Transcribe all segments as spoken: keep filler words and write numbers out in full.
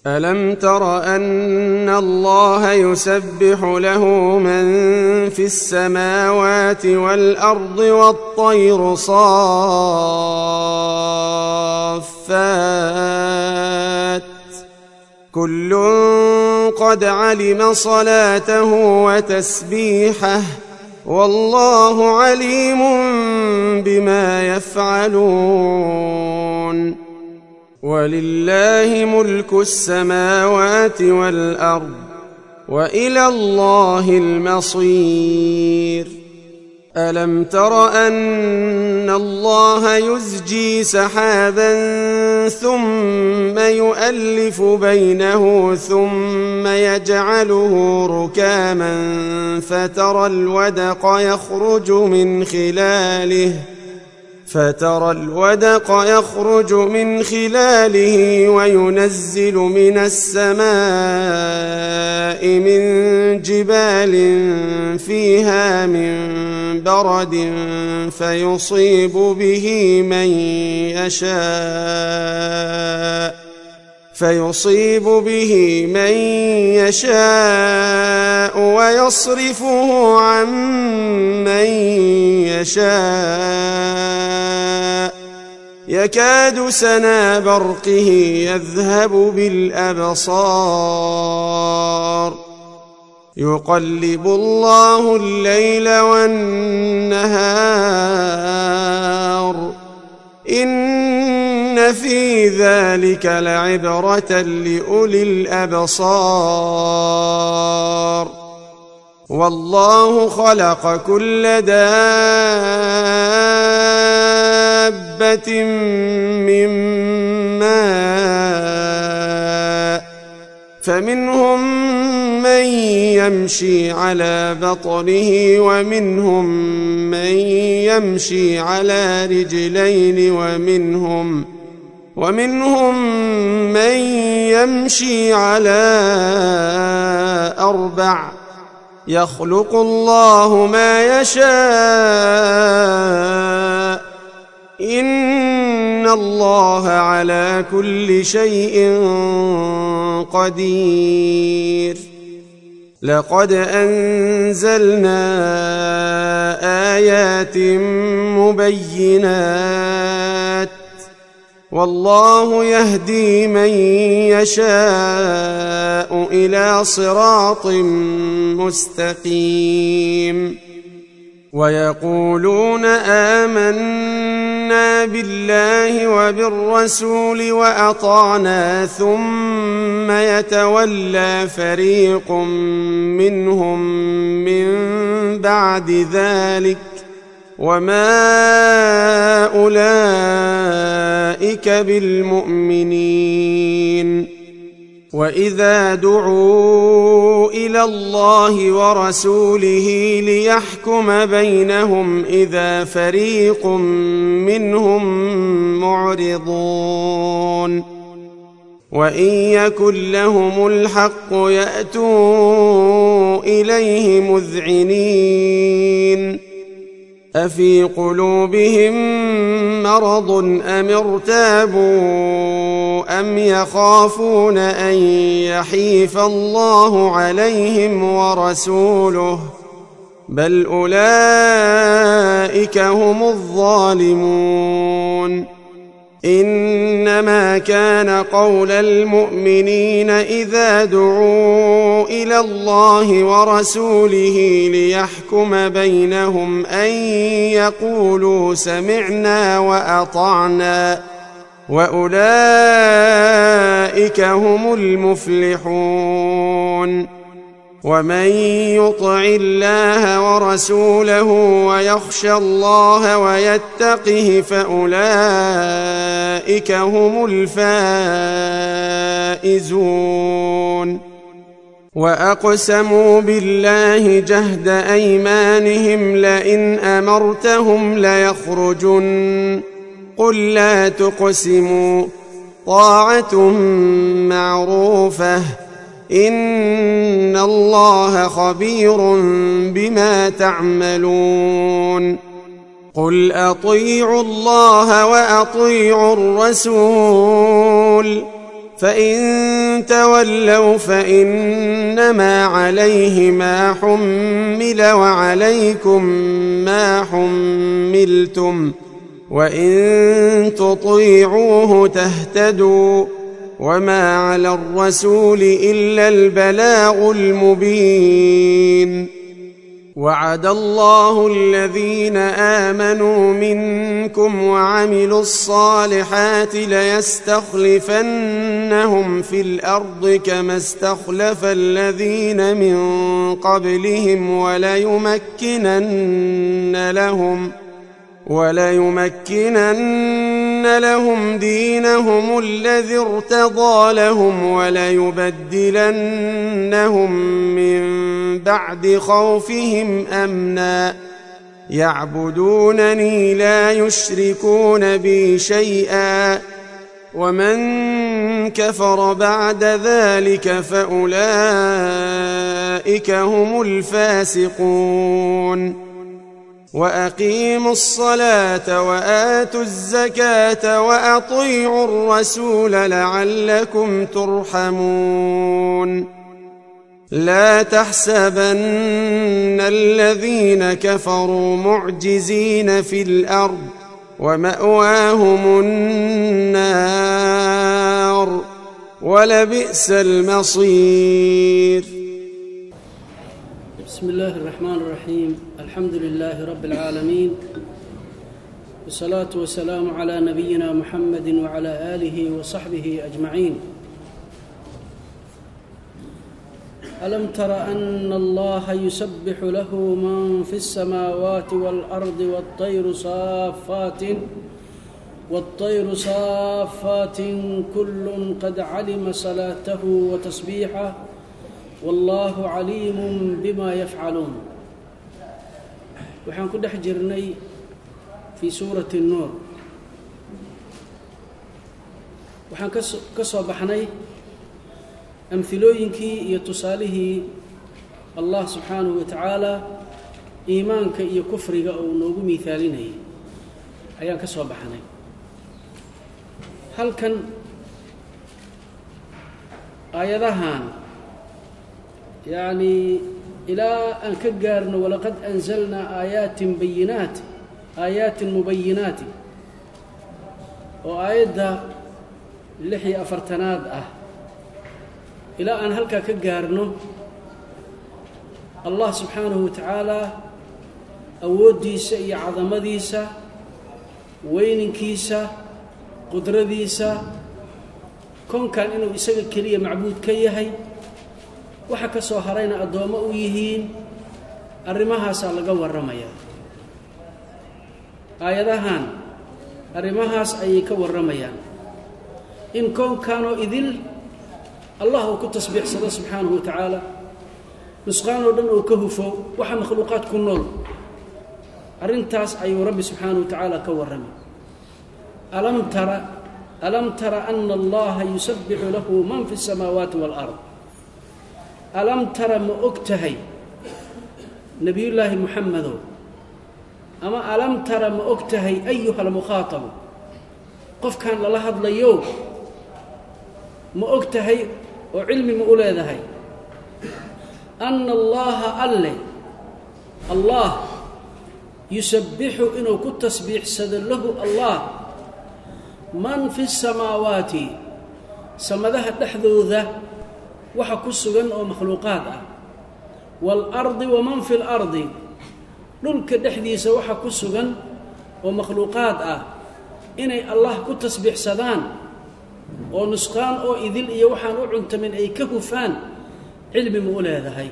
ألم تر أن الله يسبح له من في السماوات والأرض والطير صافات كل قد علم صلاته وتسبيحه والله عليم بما يفعلون ولله ملك السماوات والأرض وإلى الله المصير ألم تر أن الله يزجي سحابا ثم يؤلف بينه ثم يجعله ركاما فترى الودق يخرج من خلاله فترى الودق يخرج من خلاله وينزل من السماء من جبال فيها من برد فيصيب به من يشاء فيصيب به من يشاء ويصرفه عن من يشاء يكاد سنا برقه يذهب بالأبصار يقلب الله الليل والنهار إن في ذلك لعبرة لأولي الأبصار والله خلق كل دابة من ماء فمنهم من يمشي على بطنه ومنهم من يمشي على رجلين ومنهم ومنهم من يمشي على أربع يخلق الله ما يشاء إن الله على كل شيء قدير لقد أنزلنا آيات مبينات والله يهدي من يشاء إلى صراط مستقيم ويقولون آمنا بالله وبالرسول وأطعنا ثم يتولى فريق منهم من بعد ذلك وما أولئك بالمؤمنين وإذا دعوا إلى الله ورسوله ليحكم بينهم إذا فريق منهم معرضون وإن يكن لهم الحق يأتوا إليه مذعنين أفي قلوبهم مرض أم ارتابوا أم يخافون أن يحيف الله عليهم ورسوله بل أولئك هم الظالمون إنما كان قول المؤمنين إذا دعوا إلى الله ورسوله ليحكم بينهم أن يقولوا سمعنا وأطعنا وأولئك هم المفلحون ومن يطع الله ورسوله ويخشى الله ويتقه فأولئك هم الفائزون وأقسموا بالله جهد أيمانهم لئن أمرتهم ليخرجن قل لا تقسموا طاعة معروفة إن الله خبير بما تعملون قل أطيعوا الله وأطيعوا الرسول فإن تولوا فإنما عليه ما حمل وعليكم ما حملتم وإن تطيعوه تهتدوا وما على الرسول إلا البلاغ المبين وعد الله الذين آمنوا منكم وعملوا الصالحات ليستخلفنهم في الأرض كما استخلف الذين من قبلهم وليمكنن لهم وليمكنن لهم دينهم الذي ارتضى لهم وليبدلنهم من بعد خوفهم أمنا يعبدونني لا يشركون بي شيئا ومن كفر بعد ذلك فأولئك هم الفاسقون وأقيموا الصلاة وآتوا الزكاة وأطيعوا الرسول لعلكم ترحمون لا تحسبن الذين كفروا معجزين في الأرض ومأواهم النار ولبئس المصير. بسم الله الرحمن الرحيم. الحمد لله رب العالمين والصلاة والسلام على نبينا محمد وعلى آله وصحبه أجمعين. ألم تر أن الله يسبح له من في السماوات والأرض والطير صافات والطير صافات كل قد علم صلاته وتسبيحه والله عليم بما يفعلون. waxaan ku dhex jirnay fii suurati الnuur. waxaan ka soo baxnay amhilooyinkii iyo tusaalihii allah subxaanahu wa tacaala iimaanka iyo kufriga uu noogu miithaalinayay ayaan ka soo baxnay. halkan aayadahan يعني إلى أن كجارنا ولقد أنزلنا آيات بينات آيات مبينات وآيات لحي أفرتناد أه إلى أن هلك كجارنا الله سبحانه وتعالى أوديس أي عظم ديسة وين كيسة قدرة ديسة كون كان إنه يسجل كلية معبود كيهي waxa ka soo harayna adoomo u yihiin arrimahaas laga waramaya. aayadahan arrimahaas ay ka waramayaan in koonkaano idil allah uu ku tasbiixsado subhanahu wa ta'ala nusqaano dhan uu ka hufo waxa makhluuqaad ku nool arintaas ay rabbi subhanahu wa ta'ala ka waramay. alam tara alam tara anna allaha yusabbihu lahu man fis samawati wal ard. ألم ترى ما أكتهي نبي الله محمد أما ألم ترى ما أكتهي أيها المخاطب قف كان للهض ليوم ما أكتهي وعلمي ما أولادهي أن الله ألي الله يسبح إنه كنت تسبيح سدله الله من في السماوات سمدها تحذو ذا waxa ku sugan oo makhluuqaad ah wal ardi wa man fil ardi dhulka dhaxdiisa waxa ku sugan oo makhluuqaad ah inay allah ku tasbiixsadaan oo nusqaan oo idil iyo waxaan u cuntamin ay ka hufaan cilmi ma u leedahay.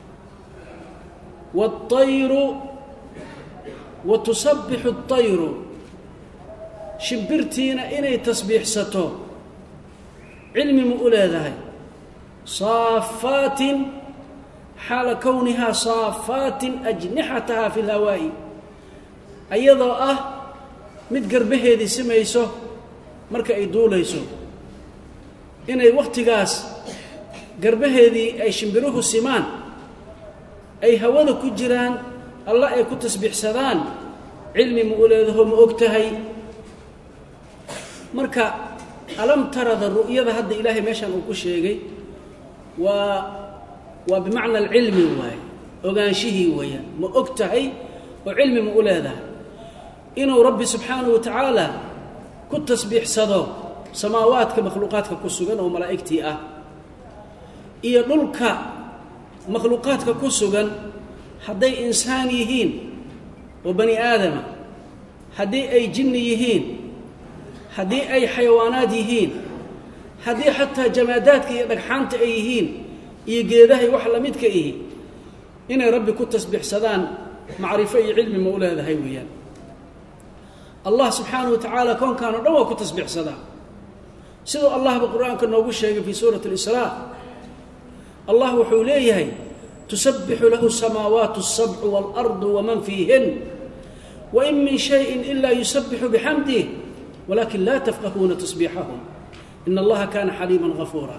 wat tayru wa tusabbihu at tayru shimbirtiina inay tasbiixsato cilmi ma u leedahay. صافات حال كونها صافات أجنحتها في الهواء أيضا أه متقربه دي سميسو مركا أي دوليسو إن أي وقت قاس قربه دي أي شمبروه السمان أي هواذا كجران الله أي كتسبح سدان علمي مؤلاده مؤكتهي مركا alam tarada ru'yada hadda ilaahay meeshan uu ku sheegay waa waa bimacna alcilmi waay ogaanshihii weeyaan ma og tahay oo cilmi ma u leedahay inuu rabbi subxaanahu wa tacaala ku tasbiixsado samaawaadka makhluuqaadka ku sugan oo malaa'igtii ah iyo dhulka makhluuqaadka ku sugan hadday insaan yihiin oo bani aadama haddii ay jinni yihiin haddii ay xayawaanaad yihiin haddii xataa jamaadaadka iyo dhagxaanta ay yihiin iyo geedahay wax la midka ihi inay rabbi ku tasbiixsadaan macrifo iyo cilmi ma u leedahay weeyaan allah subxaanahu wa tacaala koonkaan oo dhan waa ku tasbiixsadaa sidoo allahba qur-aanka noogu sheegay fii suurati alisraa allah wuxuu leeyahay tusabbixu lahu samaawaatu asabcu waalardu waman fiihin wain min shayin ilaa yusabbixu bixamdih walakin laa tafqahuuna tasbiixahum in allaha kaana xaliiman gafuura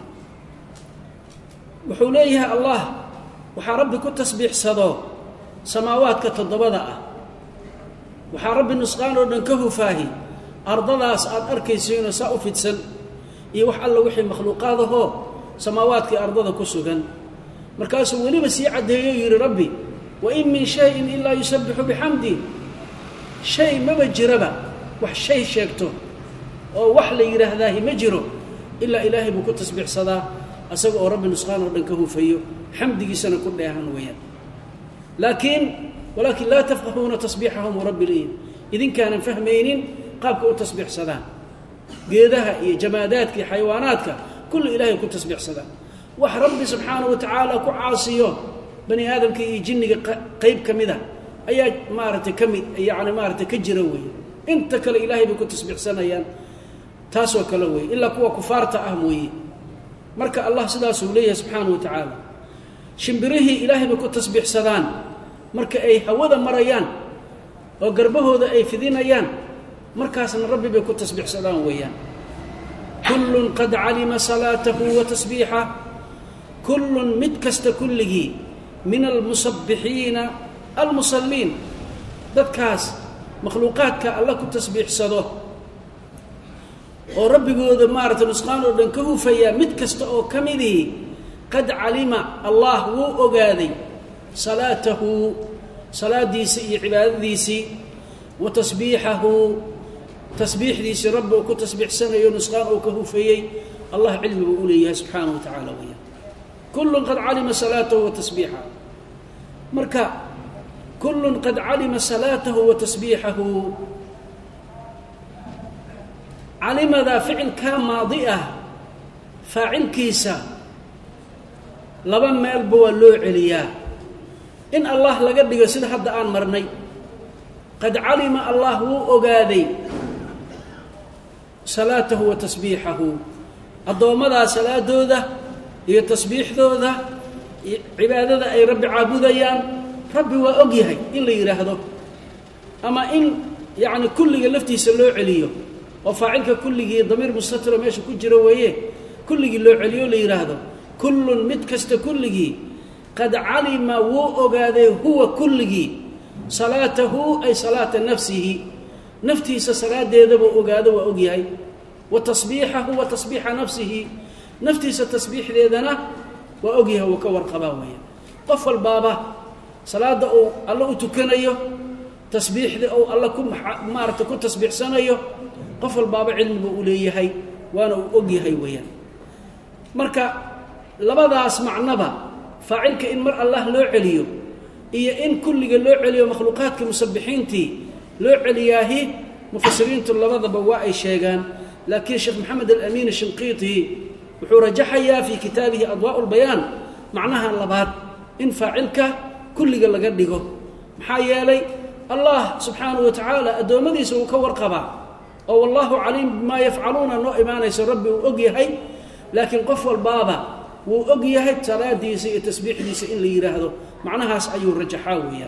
wuxuu leeyahay allah waxaa rabbi ku tasbiixsado samaawaadka toddobada ah waxaa rabbi nusqaan oo dhan ka hufaahi ardadaas aad arkaysiinoo saa u fidsan iyo wax alla wixii makhluuqaadahoo samaawaadkii ardada ku sugan markaasuu weliba sii caddeeyo yidhi rabbi wain min shayin ilaa yusabbixu bixamdih shay maba jiraba wax shay sheegto oo wax la yidhaahdaahi ma jiro ilaa ilaahay buu ku tasbiixsadaa asaga oo rabbi nusqaan oo dhan ka hufayo xamdigiisana ku dheehan weeyaan laakiin walaakin laa tafqahuuna tasbiixahum rabbi leeyihin idinkaanan fahmaynin qaabka u tasbiixsadaan geedaha iyo jamaadaadka iyo xayawaanaadka kulli ilaahay ku tasbiixsadaan wax rabbi subxaanahu wa tacaala ku caasiyo bani aadamka iyo jinniga qayb ka mida ayaa maaragtay ka mid yacni maaragtay ka jira weeye inta kale ilaahay bay ku tasbiixsanayaan taasoo kale weeye ilaa kuwa kufaarta ah mooye marka allah sidaasuu leeyahay subxaanahu wa tacaala shimbirihii ilaahay bay ku tasbiixsadaan marka ay hawada marayaan oo garbahooda ay fidinayaan markaasna rabbi bay ku tasbiixsadaan weeyaan kullun qad calima salaatahu wa tasbiixah kullun mid kasta kulligii min almusabbixiina almusalliin dadkaas makhluuqaadka alla ku tasbiixsado oo rabbigooda maaragtay nusqaan oo dhan ka hufayaa mid kasta oo ka midii qad calima allah wuu ogaaday salaatahu salaadiisii iyo cibaadadiisii wa tasbiixahu tasbiixdiisii rabbi uu ku tasbiixsanayo nusqaan uu ka hufayey allah cilmi buu u leeyahay subxaanahu wa tacaala weeyaan kullun qad calima salaatahu wa tasbiixahu marka kullun qad calima salaatahu wa tasbiixahu calimadaa ficilkaa maadi ah faacilkiisa laba meelba waa loo celiyaa in allah laga dhigo sida hadda aan marnay qad calima allah wuu ogaaday salaatahu wa tasbiixahu addoommadaa salaadooda iyo tasbiixdooda iyo cibaadada ay rabbi caabudayaan rabbi waa og yahay in la yidhaahdo ama in yacni kulliga laftiisa loo celiyo oo faacilka kulligii damiir mustatiro meesha ku jiro weeye kulligii loo celiyo la yidhaahdo kullun mid kasta kulligii qad calima wuu ogaaday huwa kulligii salaatahu ay salaata nafsihi naftiisa salaadeedabuu ogaado waa og yahay wa tasbiixahu wa tasbiixa nafsihi naftiisa tasbiixdeedana waa og yahay wuu ka warqabaa weeye qof walbaaba salaada uu alla u tukanayo tasbiixda uu alla ku maaragtay ku tasbiixsanayo qof walbaaba cilmi buu u leeyahay waana uu og yahay weeyaan marka labadaas macnaba faacilka in mar allah loo celiyo iyo in kulliga loo celiyo makhluuqaadka musabbixiintii loo celiyaahi mufasiriintu labadaba waa ay sheegaan laakiin sheekh maxamed alamiin shinqiiti wuxuu rajaxayaa fii kitaabihi adwaa'u lbayaan macnaha labaad in faacilka kulliga laga dhigo maxaa yeelay allah subxaanahu wa tacaala addoommadiisa uu ka warqabaa oo wallaahu caliim bimaa yafcaluuna noo imaanayso rabbi uu og yahay laakiin qof walbaaba wuu og yahay salaadiisa iyo tasbiixdiisa in la yidhaahdo macnahaas ayuu rajaxaa weeyaan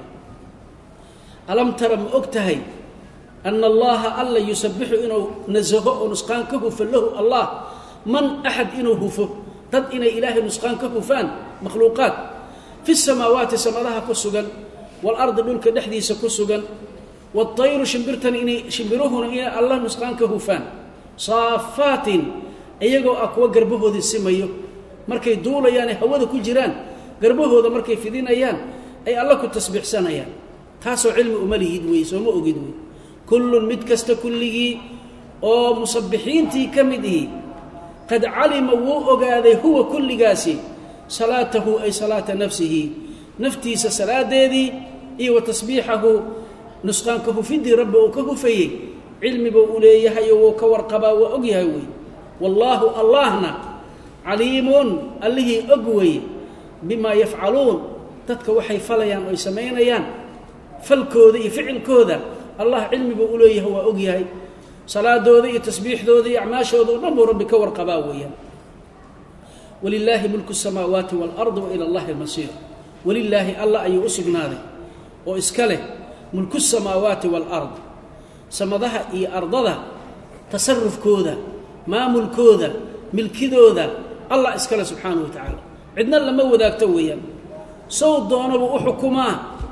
alam tara ma og tahay ana allaha alla yusabbixu inuu nasaho oo nusqaan ka hufo lahu allah man axad inuu hufo dad inay ilaahay nusqaan ka hufaan makhluuqaad fi samaawaati samadaha ku sugan waalardi dhulka dhexdiisa ku sugan waatayru shimbirtan inay shimbiruhuna inay allah nusqaan ka hufaan saafaatin iyagoo ah kuwa garbahoodii simayo markay duulayaan ay hawada ku jiraan garbahooda markay fidinayaan ay alla ku tasbiixsanayaan taasoo cilmi uma lihid wey soo ma ogid wey kullun mid kasta kulligii oo musabbixiintii ka mid ihi qad calima wuu ogaaday huwa kulligaasi salaatahu ay salaata nafsihi naftiisa salaadeedii iyo wa tasbiixahu nusqaanka hufidii rabbi uu ka hufayey cilmiba uu leeyahay oo wuu ka warqabaa waa og yahay wey wallaahu allahna caliimun allihii og weye bimaa yafcaluun dadka waxay falayaan oy samaynayaan falkooda iyo ficilkooda allah cilmiba u leeyahay waa og yahay salaadooda iyo tasbiixdooda iyo acmaashooda oo dhan buu rabbi ka warqabaa weeyaan walilaahi mulku الsamaawaati wاlardi wa ila allahi almasiir walilaahi alla ayuu u sugnaaday oo iska leh mulku الsamaawaati wاlard samadaha iyo ardada tasarufkooda maamulkooda milkidooda allah iska leh subxaanaه wa tacaala cidna lama wadaagto weeyaan sow doonaba u xukumaa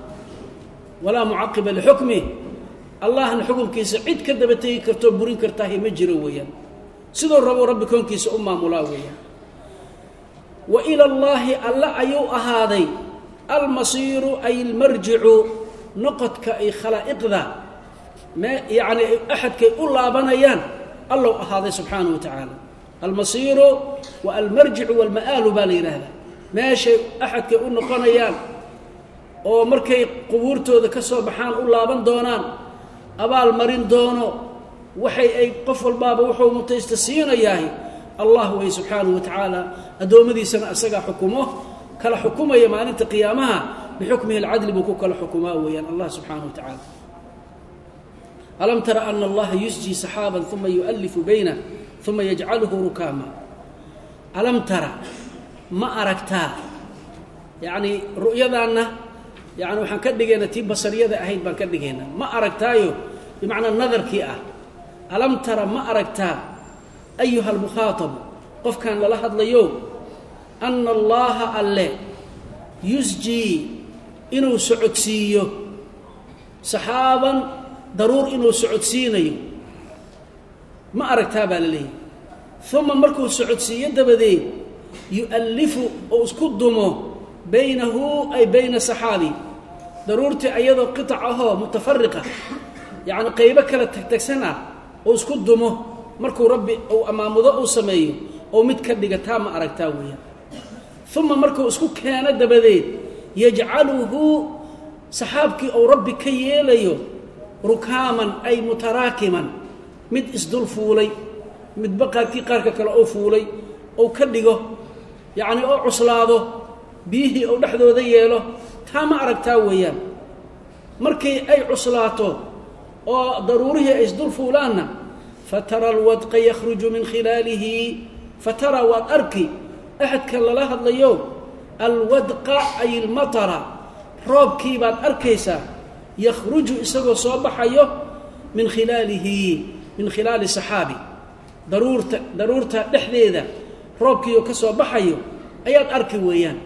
walaa mucaqiba lixukmih allahna xukunkiisa cid ka daba tegi kartoo burin kartaahi ma jiro weeyaan sidoo rabo rabbi koonkiisa u maamulaa weeyaan wa ila allaahi alla ayuu ahaaday almasiiru ay almarjicu noqodka ay khalaa'iqda yacni axadkay u laabanayaan allow ahaaday subxaanahu wa tacaala almasiiru wa almarjicu walma'aalu baa la yidhaahdaa meeshay axadkay u noqonayaan oo markay qubuurtooda ka soo baxaan u laaban doonaan abaal marin doono waxay ay qof walbaaba wuxuu mutaysta siinayahay allah way subxaanahu wa tacaala addoommadiisana asagaa xukumo kala xukumaya maalinta qiyaamaha bixukmihi alcadli buu ku kala xukumaa weeyaan allah subxaanahu wa tacaala alam tara ana allaha yusjii saxaaban uma yu'allifu baynah uma yajcaluhu rukaama alam tara ma aragtaa yacni ru'yadaanna yani waxaan ka dhigaynaa tii basariyada ahayd baan ka dhigaynaa ma aragtaayo bimacnaa nadarkii ah alam tara ma aragtaa ayuha almukhaatabu qofkan lala hadlayo ana allaha alle yusjii inuu socodsiiyo saxaaban daruur inuu socodsiinayo ma aragtaa baa la leeyahy uma markuu socodsiiyo dabadeed yu'allifu oo isku dumo baynahu ay bayna saxaabi daruurtii ayadoo qiطac ahoo mutafariqa yacni qaybo kala tagtagsan ah oo isku dumo markuu rabbi uu amaamudo uu sameeyo oo mid ka dhiga taa ma aragtaa weeyaan uma markuu isku keeno dabadeed yajcaluhu saxaabkii uu rabbi ka yeelayo rukaaman ay mutaraakiman mid isdul fuulay midba qaarkii qaarka kale oo fuulay ou ka dhigo yacni oo cuslaado biyihii ou dhexdooda yeelo taa ma aragtaa weeyaan markii ay cuslaato oo daruurihii ay isdul fuulaanna fatara alwadqa yakhruju min khilaalihi fatara waad arki axadka lala hadlayo alwadqa ay ilmatara roobkii baad arkaysaa yakhruju isagoo soo baxayo min khilaalihi min khilaali saxaabi daruurta daruurta dhexdeeda roobkii oo ka soo baxayo ayaad arki weeyaan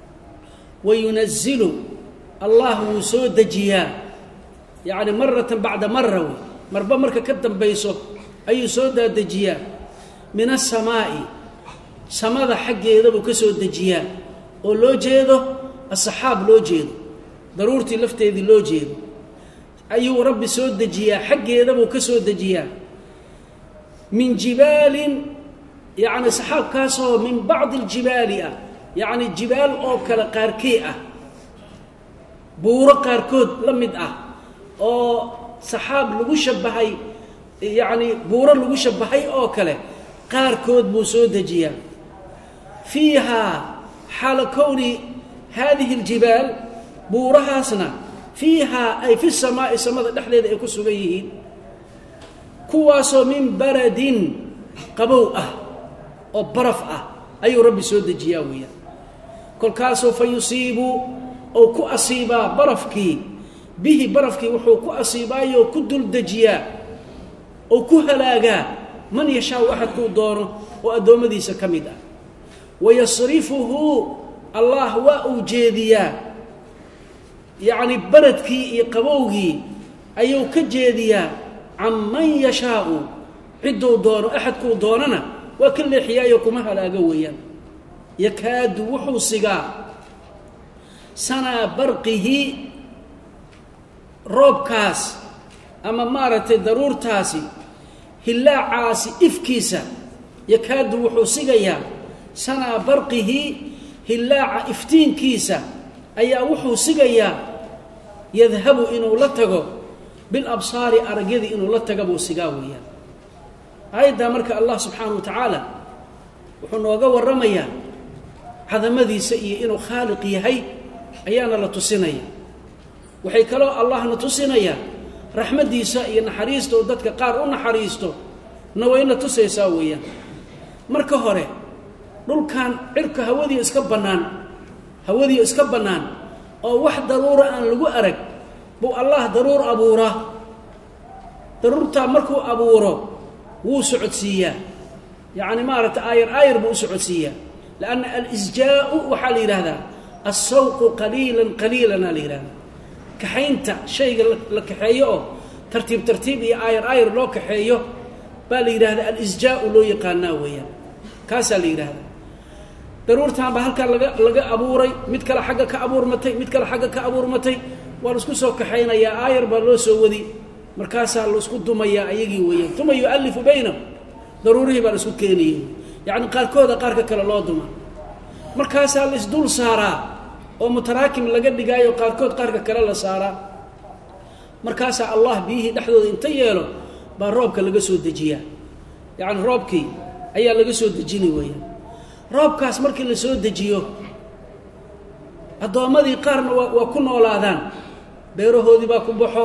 wayunazilu allah wuu soo dejiyaa yacni maratan bacda mara wey marba marka ka dambayso ayuu soo daadejiyaa min asamaa'i samada xaggeeda buu ka soo dejiyaa oo loo jeedo asaxaab loo jeedo daruurtii lafteedii loo jeedo ayuu rabbi soo dejiyaa xaggeeda buu ka soo dejiyaa min jibaalin yacni saxaabkaasoo min bacdi aljibaali ah yacni jibaal oo kale qaarkii ah buuro qaarkood la mid ah oo saxaab lagu shabahay yacni buuro lagu shabahay oo kale qaarkood buu soo dejiyaa fiihaa xaala kowni haadihi aljibaal buurahaasna fiihaa ay fi samaa'i samada dhexdeeda ay ku sugan yihiin kuwaasoo min baradin qabow ah oo baraf ah ayuu rabbi soo dejiyaa weeyaan kolkaasoo fa yusiibu ou ku asiibaa barafkii bihi barafkii wuxuu ku asiibaayoo ku dul dejiyaa oo ku halaagaa man yashaau axadkuu doono oo addoommadiisa ka mid ah wayasrifuhu allah waa uu jeediyaa yacni baradkii iyo qabowgii ayuu ka jeediyaa can man yashaau cidduu doono axadkuu doonana waa ka leexiyaayo kuma halaaga weeyaan yakaadu wuxuu sigaa sanaa barqihi roobkaas ama maaragtay daruurtaasi hillaacaasi ifkiisa yakaadu wuxuu sigayaa sanaa barqihi hillaaca iftiinkiisa ayaa wuxuu sigayaa yadhabu inuu la tago bilabsaari aragyadii inuu la taga buu sigaa weeyaan aayaddaa marka allah subxaanahu wa tacaala wuxuu nooga warramayaa cadamadiisa iyo inuu khaaliq yahay ayaana la tusinaya waxay kaloo allahna tusinayaa raxmaddiisa iyo naxariista oo dadka qaar u naxariisto na wayna tusaysaa weeyaan marka hore dhulkan cirka hawadii iska bannaan hawadii iska bannaan oo wax daruura aan lagu arag buu allah daruur abuuraa daruurtaa markuu abuuro wuu socodsiiyaa yacni maaragta aayar aayar buu u socodsiiyaa lianna alisjaa'u waxaa la yidhaahdaa alsawqu qaliilan qaliilanaa la yidhahdaa kaxaynta shayga la kaxeeyo oo tartiib tartiib iyo aayar aayar loo kaxeeyo baa la yidhaahdaa alisjaa'u loo yaqaanaa weeyaan kaasaa la yidhaahdaa daruurtaan baa halkaa laga laga abuuray mid kale xagga ka abuurmatay mid kale xagga ka abuurmatay waa la isku soo kaxaynayaa aayar baa loo soo wadi markaasaa la isku dumayaa ayagii weeyaan uma yu'allifu baynahum daruurihii baa la isku keenayay yacni qaarkooda qaarka kale loo duma markaasaa la isdul saaraa oo mutaraakim laga dhigaayo qaarkood qaarka kale la saaraa markaasaa allah biyihii dhexdooda inta yeelo baa roobka laga soo dejiyaa yacni roobkii ayaa laga soo dejini weeyaan roobkaas markii la soo dejiyo addoommadii qaarna waa waa ku noolaadaan beerahoodii baa ku baxo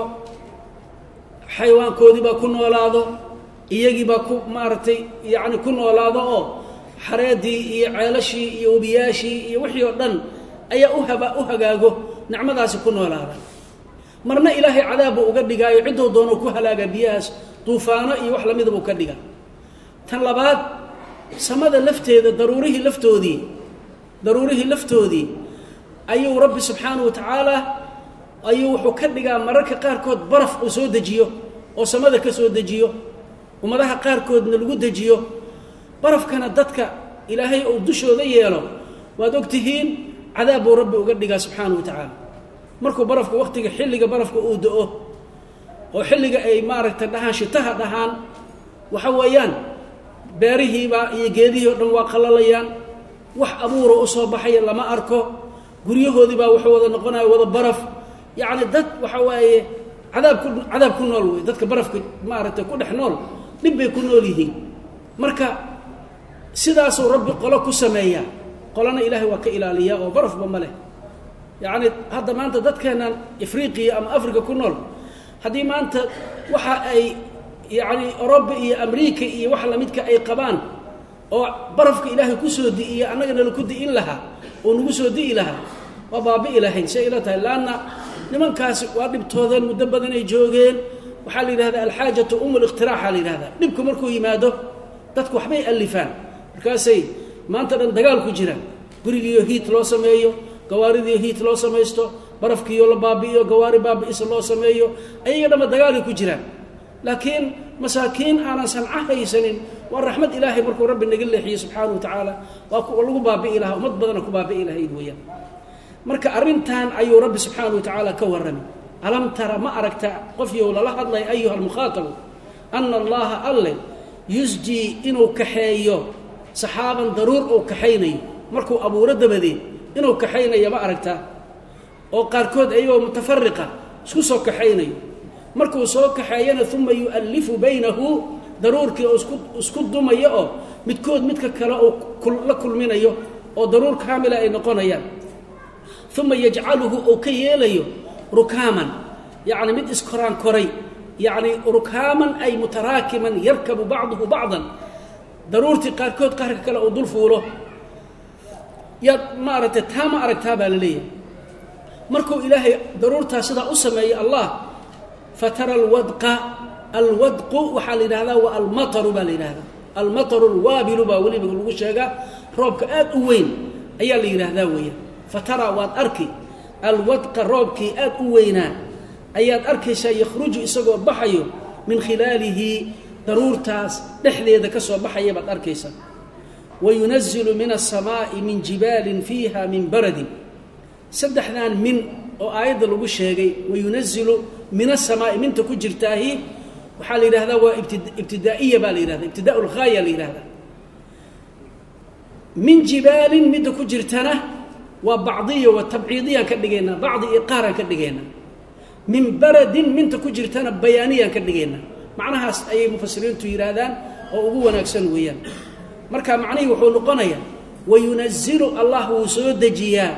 xayawaankoodii baa ku noolaado iyagii baa ku maaragtay yacni ku noolaado oo xareedii iyo ceelashii iyo webiyaashii iyo wixii oo dhan ayaa u haba u hagaago nicmadaasi ku noolaada marna ilaahay cadaab buu uga dhigaayo cidduu doono ku halaaga biyahaas duufaano iyo wax lamida buu ka dhiga tan labaad samada lafteeda daruurihii laftoodii daruurihii laftoodii ayuu rabbi subxaanahu wa tacaala ayuu wuxuu ka dhigaa mararka qaarkood baraf uu soo dejiyo oo samada ka soo dejiyo ummadaha qaarkoodna lagu dejiyo barafkana dadka ilaahay uu dushooda yeelo waad og tihiin cadaab buu rabbi uga dhigaa subxaanahu wa tacaala markuu barafka waqtiga xilliga barafka uu do-o oo xilliga ay maaragtay dhahaan shitaha dhahaan waxa weeyaan beerihiibaa iyo geedihii o dhan waa qallalayaan wax abuuro u soo baxaya lama arko guryahoodii baa wuxuu wada noqonaya wada baraf yacni dad waxa waaye cadaab ku cadaab ku nool wey dadka barafka maaragtay ku dhex nool dhib bay ku nool yihiin marka sidaasuu rabbi qolo ku sameeyaa qolana ilaahay waa ka ilaaliyaa oo barafba ma leh yacni hadda maanta dadkeennan afriqiya ama africa ku nool haddii maanta waxa ay yacni oroba iyo amriika iyo wax lamidka ay qabaan oo barafka ilaahay ku soo di'iyo annagana laku di'in lahaa oo nagu soo di'i lahaa waa baabi'i lahayn say ila tahay laanna nimankaasi waa dhibtoodeen muddo badan ay joogeen waxaa la yidhahdaa alxaajatu umu likhtiraaxa la yidhahdaa dhibku markuu yimaado dadku waxbay allifaan markaasay maanta dhan dagaal ku jiraan gurigiiyo hiit loo sameeyo gawaaridiiyo hiit loo samaysto barafkiiyo la baabi'iyo gawaari baabi'isa loo sameeyo ayaga dhanba dagaalay ku jiraan laakiin masaakiin aanan sanca haysanin waa raxmad ilaahay markuu rabbi naga leexiye subxaanahu wa tacaala waa lagu baabi'i lahaa ummad badana ku baabi'i lahayd weeyaan marka arrintan ayuu rabbi subxaanahu wa tacaala ka warramay alam tara ma aragta qof yow lala hadlay ayuha almukhaatabu ana allaha alle yusjii inuu kaxeeyo saxaaban daruur uu kaxaynayo markuu abuuro dabadeed inuu kaxaynayo ma aragta oo qaarkood ayagoo mutafariqa isku soo kaxaynayo markuu soo kaxeeyana uma yu'allifu baynahu daruurkii oo isku isku dumayo oo midkood midka kale oo la kulminayo oo daruur kaamila ay noqonayaan uma yajcaluhu oo ka yeelayo rukaaman yacni mid iskoraan koray yacni rukaaman ay mutaraakiman yarkabu bacduhu bacdan daruurtii qaarkood qaarka kale oo dul fuulo yaad maaragtay taa ma aragtaa baa la leeyahay markuu ilaahay daruurtaa sidaa u sameeyey allah fatara alwadqa alwadqu waxaa la yidhahdaa waa almataru baa la yidhahdaa almataru alwaabilu baa weliba lagu sheegaa roobka aad u weyn ayaa la yidhaahdaa weeyaan fatara waad arki alwadqa roobkii aad u weynaa ayaad arkaysaa yakhruju isagoo baxayo min khilaalihi daruurtaas dhexdeeda ka soo baxaya baad arkaysaa wayunazzilu min as-samaa'i min jibaalin fiiha min baradin saddexdan min oo aayadda lagu sheegay wayunazzilu min as-samaa'i minta ku jirtaahi waxaa la yidhaahdaa waa ibtidaa'iyya baa la yidhahdaa ibtidaa'ul ghaaya la yidhahdaa min jibaalin midda ku jirtana waa bacdiya wa tabciidiyaan ka dhigaynaa bacdi iyo qaaraan ka dhigaynaa min baradin minta ku jirtana bayaaniyaan ka dhigaynaa macnahaas ayay mufasiriintu yidhaahdaan oo ugu wanaagsan weeyaan marka macnihii wuxuu noqonayaa wayunazzilu allah wuu soo dejiyaa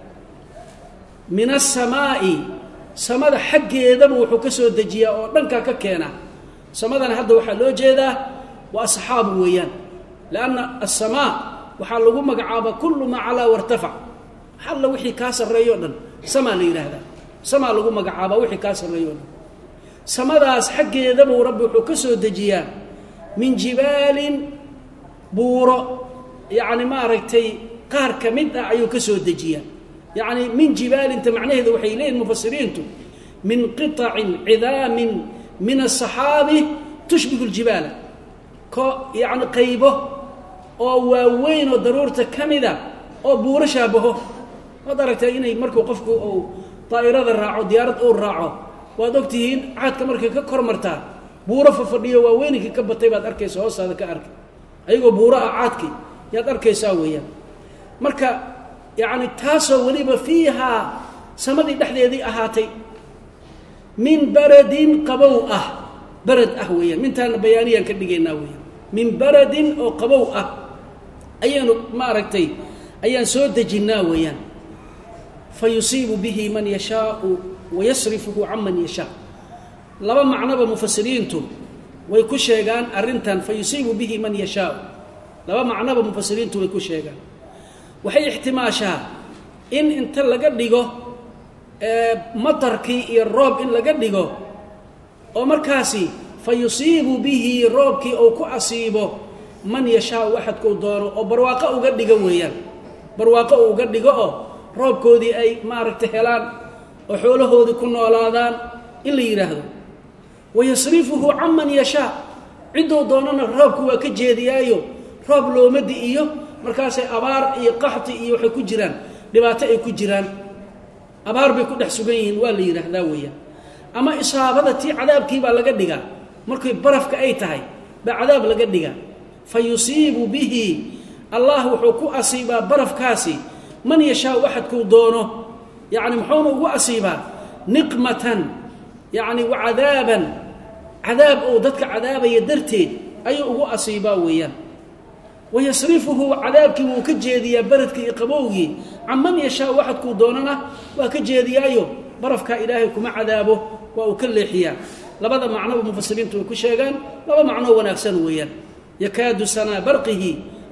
min as-samaa'i samada xaggeedaba wuxuu ka soo dejiyaa oo dhankaa ka keena samadana hadda waxaa loo jeedaa waa asxaabu weeyaan lianna as-samaa waxaa lagu magacaabaa kullu maa calaa wartafac xalla wixii kaa sarreeyo o dhan samaa la yidhaahdaa samaa lagu magacaabaa wixii kaa sarreeyo o dhan samadaas xaggeedabuu rabbi wuxuu ka soo dejiyaa min jibaalin buuro yacni maaragtay qaar ka mid ah ayuu ka soo dejiyaa yacni min jibaalinta macnaheeda waxay leeyihin mufasiriintu min qitacin cidaamin min asaxaabi tushbihu ljibaala ko yacni qaybo oo waaweyn oo daruurta ka mida oo buuro shaabaho waad aragtaa inay markuu qofku uu daa'irada raaco diyaarad uu raaco waad ogtihiin caadka markay ka kor martaa buuro fafadhiyo waaweyninkii ka batay baad arkaysa hoostaada ka arkay ayagoo buuro ah caadkii yaad arkaysaa weeyaan marka yacni taasoo weliba fiihaa samadii dhexdeedii ahaatay min baradin qabow ah barad ah weeyaan mintaana bayaaniyaan ka dhigaynaa weeyaan min baradin oo qabow ah ayaanu maaragtay ayaan soo dejinnaa weeyaan fa yusiibu bihi man yashaau wayasrifuhu can man yashaa laba macnoba mufasiriintu way ku sheegaan arrintan fa yusiibu bihi man yashaau laba macnoba mufasiriintu way ku sheegaan waxay ixtimaashaa in inta laga dhigo matarkii iyo roob in laga dhigo oo markaasi fa yusiibu bihi roobkii uu ku asiibo man yashaau waxadkuu doono oo barwaaqo uga dhigo weeyaan barwaaqo uu uga dhigo oo roobkoodii ay maaragtay helaan oo xoolahoodii ku noolaadaan in la yidhaahdo wayasrifuhu can man yashaa cidduu doonana roobku waa ka jeediyaayo roob looma di'iyo markaasay abaar iyo qaxti iyo waxay ku jiraan dhibaato ay ku jiraan abaar bay ku dhex sugan yihiin waa la yidhaahdaa weeyaan ama isaabada tii cadaabkii baa laga dhigaa markay barafka ay tahay baa cadaab laga dhigaa fa yusiibu bihi allah wuxuu ku asiibaa barafkaasi man yashaa waxadkuu doono yacni muxuuna ugu asiibaa niqmatan yacni wa cadaaban cadaab uu dadka cadaabaya darteed ayuu ugu asiibaa weeyaan wayasrifuhu cadaabkii wuu ka jeediyaa baradkii iyo qabowgii can man yashaa waxadkuu doonana waa ka jeediyaayo barafkaa ilaahay kuma cadaabo waa uu ka leexiyaa labada macnoba mufasiriintu way ku sheegaan laba macnoo wanaagsan weeyaan yakaadu sanaa barqihi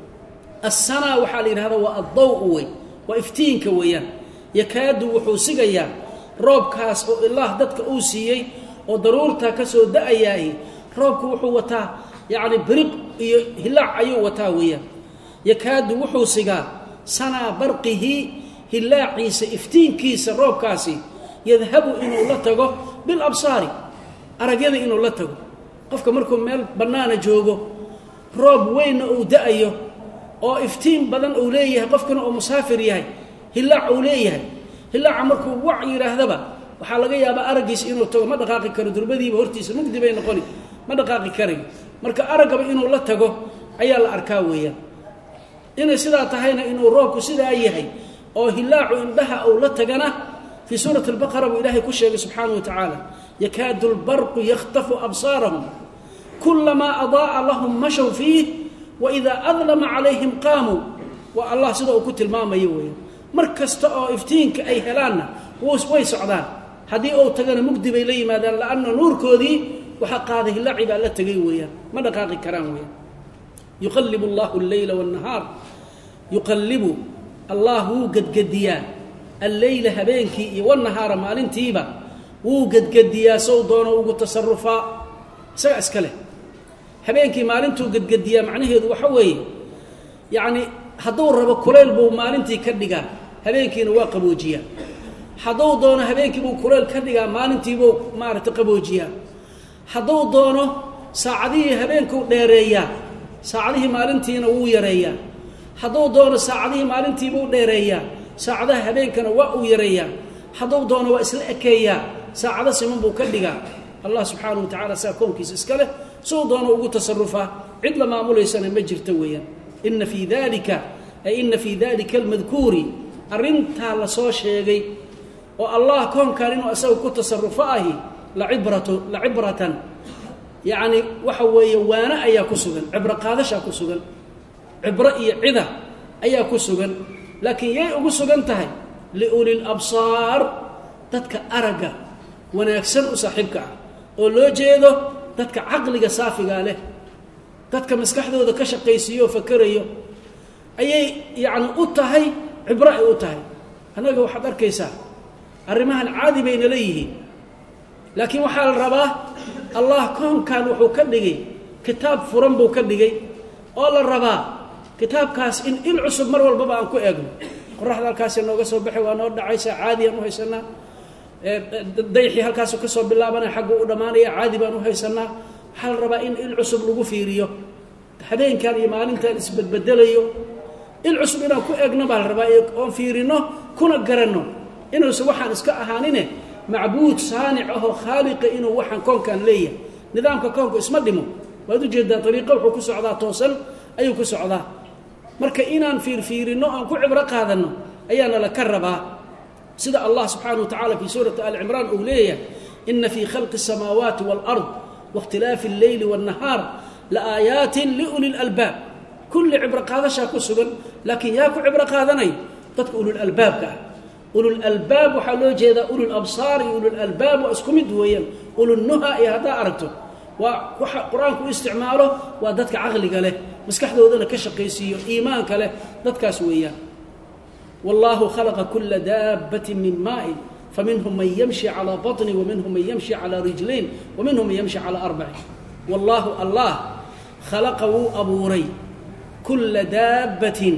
assanaa waxaa la yidhahdaa waa addaw wey waa iftiinka weeyaan yakaadu wuxuu sigayaa roobkaas oo ilaah dadka uu siiyey oo daruurtaa ka soo da-ayaahi roobku wuxuu wataa yacni biriq iyo hilaac ayuu wataa weeyaan yakaadu wuxuu sigaa sanaa barqihi hilaaciisa iftiinkiisa roobkaasi yadhabu inuu la tago bilabsaari aragyada inuu la tago qofka markuu meel bannaana joogo roob weynna uu da-ayo oo iftiin badan uu leeyahay qofkana uu musaafir yahay hilaac uu leeyahay hilaaca markuu wac yidhaahdaba waxaa laga yaabaa araggiisa inuu tago ma dhaqaaqi karo durbadiiba hortiisa mugdi bay noqoni ma dhaqaaqi karayo marka araggaba inuu la tago ayaa la arkaa weeyaan inay sidaa tahayna inuu roobku sidaa yahay oo hilaacu indhaha uu la tagana fii suurati albaqara buu ilaahay ku sheegay subxaanahu wa tacaala yakaadu lbarqu yakhtafu absaarahum kulamaa adaa'a lahum mashow fiih waidaa adlama calayhim qaamuu waa allah sida uu ku tilmaamayo weeyaan mar kasta oo iftiinka ay helaanna way socdaan haddii uu tagana mugdi bay la yimaadaan la'anna nuurkoodii waxaa qaaday hilaaci baa la tegay weeyaan ma dhaqaaqi karaan weeyaan yuqallibu allahu alleyla waannahaar yuqallibu allah wuu gedgediyaa alleyla habeenkii iyo wannahaara maalintiiba wuu gedgediyaa sow doono ugu tasarufaa isaga iska leh habeenkii maalintuu gedgediyaa macnaheedu waxa weeye yacni hadduu rabo kuleyl buu maalintii ka dhigaa habeenkiina waa qaboojiyaa hadduu doono habeenkii buu kuleyl ka dhigaa maalintiibuu maaragtay qaboojiyaa hadduu doono saacadihii habeenkuu dheereeyaa saacadihii maalintiina wuu yareeyaa hadduu doono saacadihii maalintiiba u dheereeyaa saacadaha habeenkana waa uu yareeyaa hadduu doono waa isla ekeeyaa saacado siman buu ka dhigaa allah subxaanahu wa tacaala saa koonkiisa iska leh suu doono ugu tasarufaa cid la maamulaysana ma jirto weeyaan ina fii dalika ay ina fii dalika almadkuuri arrintaa la soo sheegay oo allah koonkan inuu asaga ku tasarufo ahi lacibratu lacibratan yacni waxa weeye waana ayaa ku sugan cibro qaadashaa ku sugan cibro iyo cida ayaa ku sugan laakiin yay ugu sugan tahay liuli labsaar dadka aragga wanaagsan u saaxiibka ah oo loo jeedo dadka caqliga saafigaa leh dadka maskaxdooda ka shaqaysiiyo oo fakerayo ayay yacni u tahay cibro ay u tahay annaga waxaad arkaysaa arrimahan caadi bayna leeyihiin laakiin waxaa la rabaa allah koonkan wuxuu ka dhigay kitaab furan buu ka dhigay oo la rabaa kitaabkaas in il cusub mar walbaba aan ku eegno qoraxda halkaasi nooga soo baxay waa noo dhacaysaa caadi aan u haysanaa dayxii halkaasuu ka soo bilaabanaya xaggu u dhammaanaya caadi baan u haysanaa waxaa la rabaa in il cusub lagu fiiriyo habeenkan iyo maalintan isbedbedelayo il cusub inaan ku eegno baa la rabaa oon fiirino kuna garanno inuusan waxaan iska ahaanine macbuud saanic ahoo khaaliqa inuu waxaan koonkan leeyahay nidaamka koonku isma dhimo waad ujeedaa ariiqa wuxuu ku socdaa toosan ayuu ku socdaa marka inaan fiirfiirino aan ku cibro qaadanno ayaana la ka rabaa sida allah subxaanahu wa tacala fii suurati ali cimraan uu leeyahay ina fii khalqi الsamaawaati wاlard waاkhtilaafi اlleyli wالnahaar laaaayaatin liuli اlalbaab kulli cibro qaadashaa ku sugan laakiin yaa ku cibro qaadanay dadka ululalbaabka ah ululalbaab waxaa loo jeedaa ululabsaar iyo ululalbaab waa isku mid weeyaan ululnuha iyo haddaa aragto waa waxa qur-aanku u isticmaalo waa dadka caqliga leh maskaxdoodana ka shaqaysiiyo iimaanka leh dadkaas weeyaan wallaahu khalaqa kula daabbatin min maa'in faminhum man yamshi calaa baطni waminhum man yamshi calaa rijlayn waminhum man yamshi calaa arbacin wallaahu allah khalaqa wuu abuuray kula daabbatin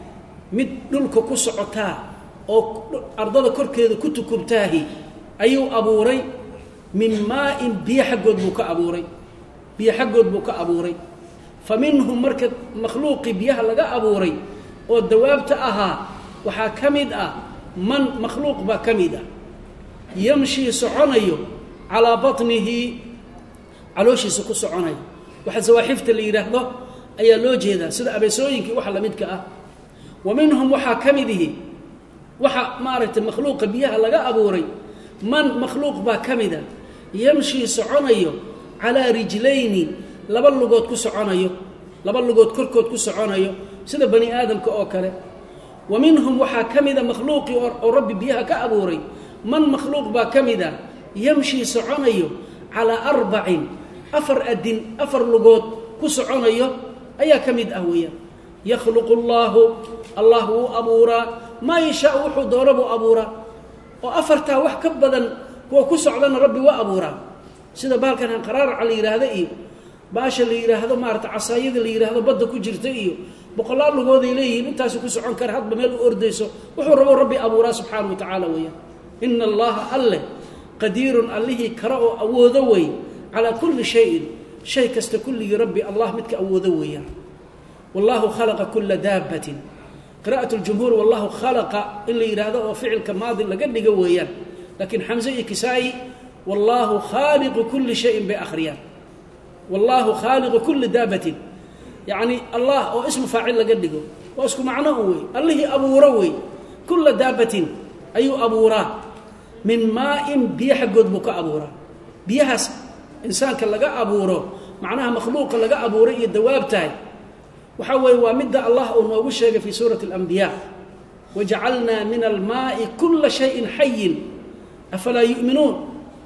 mid dhulka ku socotaa oo ardada korkeeda ku tukubtaahi ayuu abuuray min maa'in biyo xaggood buu ka abuuray biyo xaggood buu ka abuuray fa minhum marka makhluuqii biyaha laga abuuray oo dawaabta ahaa waxaa ka mid ah man makhluuq baa ka mid ah yamshii soconayo calaa batnihi calooshiisa ku soconayo waxa zawaaxifta la yidhaahdo ayaa loo jeedaa sida abeesooyinkii waxa la midka ah wa minhum waxaa ka mid ihi waxa maaragtay makhluuqa biyaha laga abuuray man makhluuq baa ka mida yamshii soconayo calaa rijlayni laba lugood ku soconayo laba lugood korkood ku soconayo sida bani aadamka oo kale wa minhum waxaa ka mida makhluuqii oo rabbi biyaha ka abuuray man makhluuq baa ka mida yamshii soconayo calaa arbacin afar adin afar lugood ku soconayo ayaa ka mid ah weeyaan yakhluqu allaahu allah wuu abuuraa maa yashaau wuxuu doono buu abuuraa oo afartaa wax ka badan kuwa ku socdana rabbi waa abuuraa sida baalkan hanqaraaraca la yidhaahdo iyo baasha la yidhaahdo maarata casaayada la yidhaahdo badda ku jirta iyo boqolaal lugooday leeyihiin intaasu ku socon kara hadba meel u ordayso wuxuu rabo rabbi abuuraa subxaanahu wa tacaala weeyaan ina allaha alleh qadiirun allihii kara oo awoodo wey calaa kulli shayin shay kasta kulligii rabbi allah midka awoodo weeyaan wallaahu khalaqa kula daabbatin qira'at ljumhuur wallahu khalaqa in la yidhaahdo oo ficilka maadi laga dhigo weeyaan laakiin xamse iyo kisaa'i wallaahu khaaliqu kulli shayin bay akhriyaan wallaahu khaaliqu kulli daabatin yacni allah oo ismu faacil laga dhigo waa isku macno un wey allihii abuuro wey kulla daabatin ayuu abuuraa min maa'in biyo xaggood buu ka abuuraa biyahaas insaanka laga abuuro macnaha makhluuqa laga abuuray iyo dawaabtahay waxaa weeye waa midda allah uu noogu sheegay fii suurati alambiyaa wajacalnaa min almaa'i kulla shayin xayin afalaa yu'minuun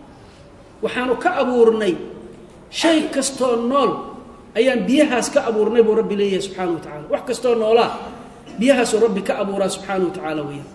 waxaanu ka abuurnay shay kastoo nool ayaan biyahaas ka abuurnay buu rabbi leeyahay subxaana wa tacala wax kastoo noolaa biyahaasuu rabbi ka abuuraa subxaana wa tacaala weeyaan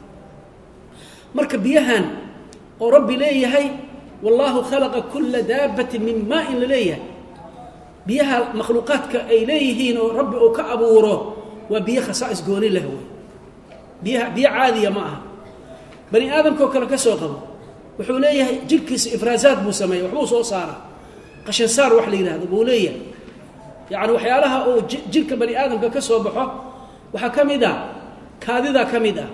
marka biyahan oo rabbi leeyahay wallaahu khalaqa kulla daabbatin min maa'in la leeyahay biyaha makhluuqaadka ay leeyihiin oo rabbi uu ka abuuro waa biyo khasaa'is gooni leh wey biyaha biyo caadiya ma aha bani aadamkaoo kale ka soo qabo wuxuu leeyahay jirhkiisa ifraasaad buu sameeya waxbuu soo saaraa qashin saar wax la yiraahdo buuleeya yaani waxyaalaha oo jirka bani aadamka ka soo baxo waxa kamida kaadida kamida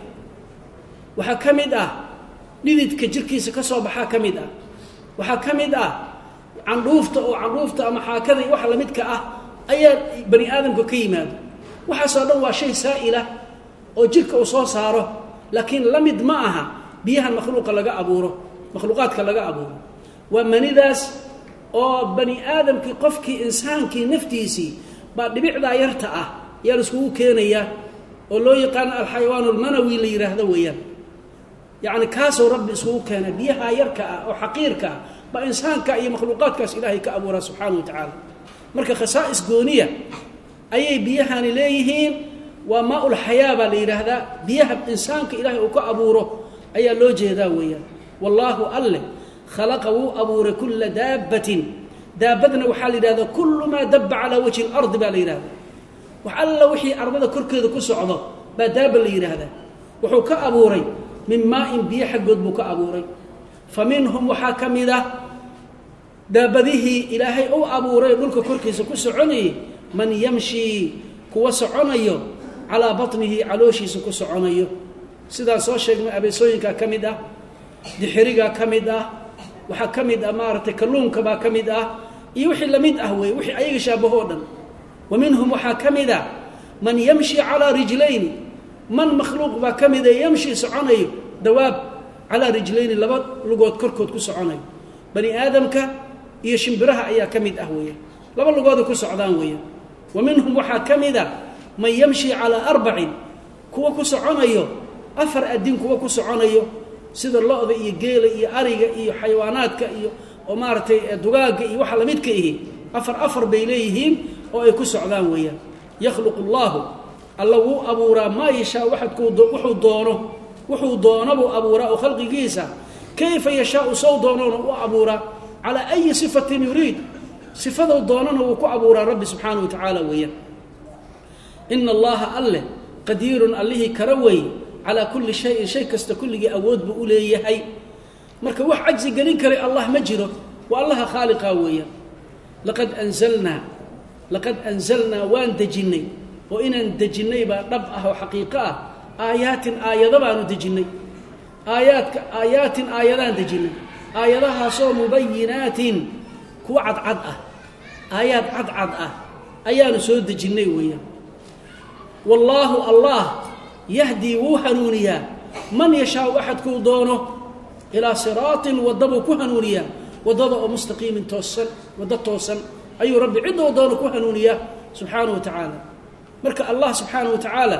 waxa kamida nididka jirkiisa ka soo baxa kamida waxa kamida candhuufta oo candhuufta ama xaakada wax la midka ah ayaa bani aadamka ka yimaado waxa soo dhan waa shay saa'ila oo jirka uu soo saaro laakiin lamid ma aha biyaha makhluuqa laga abuuro makhluuqaadka laga abuuro waa manidaas oo bani aadamkii qofkii insaankii naftiisii baa dhibicda yarta ah yaa la isku keenaya oo loo yaqaan al-xayawaan al-manawi la yiraahdo weeyaan yaani kaasoo rabbi isku keenay biyaha yarka ah oo xaqiirka ba insaanka iyo makhluuqaadkaas ilaahay ka abuuray subhanahu wa ta'ala marka khasaa'is gooniya ayay biyahani leeyihiin waa maa'ul hayaaba la yiraahdaa biyaha insaanka ilaahay uu ka abuuro ayaa loo jeedaa weeyaan wallahu alle khalaqa wa abuura kull dabbatin dabbadna waxa la yiraahdaa kullu ma dabba ala wajhi al-ard ba la yiraahdaa wax alla wixii ardada korkeeda ku socdo ba daab la yiraahdaa wuxuu ka abuuray min maa'in biyaha god buu ka abuuray faminhum waxa kamida daabadihi ilaahay uu abuuray dhulka korkiisa ku soconayay man yamshi kuwa soconayo ala batnihi calooshiisa ku soconayo sida soo sheegnay abeesooyinka kamid ah dixiriga kamid ah waxa kamid ah maartay kalluunka ba kamid ah iyo wixii lamid ah way wixii ayaga shaabaho dhan waminhum waxa kamida man yamshi ala rijlayn man makhluuq ba kamida yamshi soconayo dawaab ala rijlayn laba lugood korkood ku soconayo bani aadamka iyo shimbiraha ayaa kamid ah way laba lugood ku socdaan way waminhum waxa kamida man yamshi ala arba'in kuwa ku soconayo afar adin kuwa ku soconayo sida lo'da iyo geela iyo ariga iyo xayawaanaadka iyo oo maartay dugaaga iyo waxa la midka yihiin afar afar bay leeyihiin oo ay ku socdaan weeyaan yakhluqu allah allahu abura ma yasha waxad ku wuxuu doono wuxuu doono buu abura oo khalqigiisa kayfa yasha soo doono oo abura ala ay sifatin yurid sifadu doonana uu ku abura rabbi subhanahu wa ta'ala weeyaan inna allaha alla qadirun allihi karaway على كل شيء شيء كست كل أود بقولي هي مركب واحد عجز قلين كري الله مجره والله خالقه ويا لقد أنزلنا لقد أنزلنا وان دجني وإن دجني بربعه وحقيقة آيات آيات ضبعا دجني آيات آيات آيات دجني آياتها صوم مبينات كوعد عدأ آيات عد عدأ آيات سود دجني ويا والله الله يهدي وحنونيا من يشاء واحد كو دونه الى صراط وضب كهنونيا وضب مستقيم توصل وضب توصل اي ربي عده دونه كهنونيا سبحانه وتعالى مرك الله سبحانه وتعالى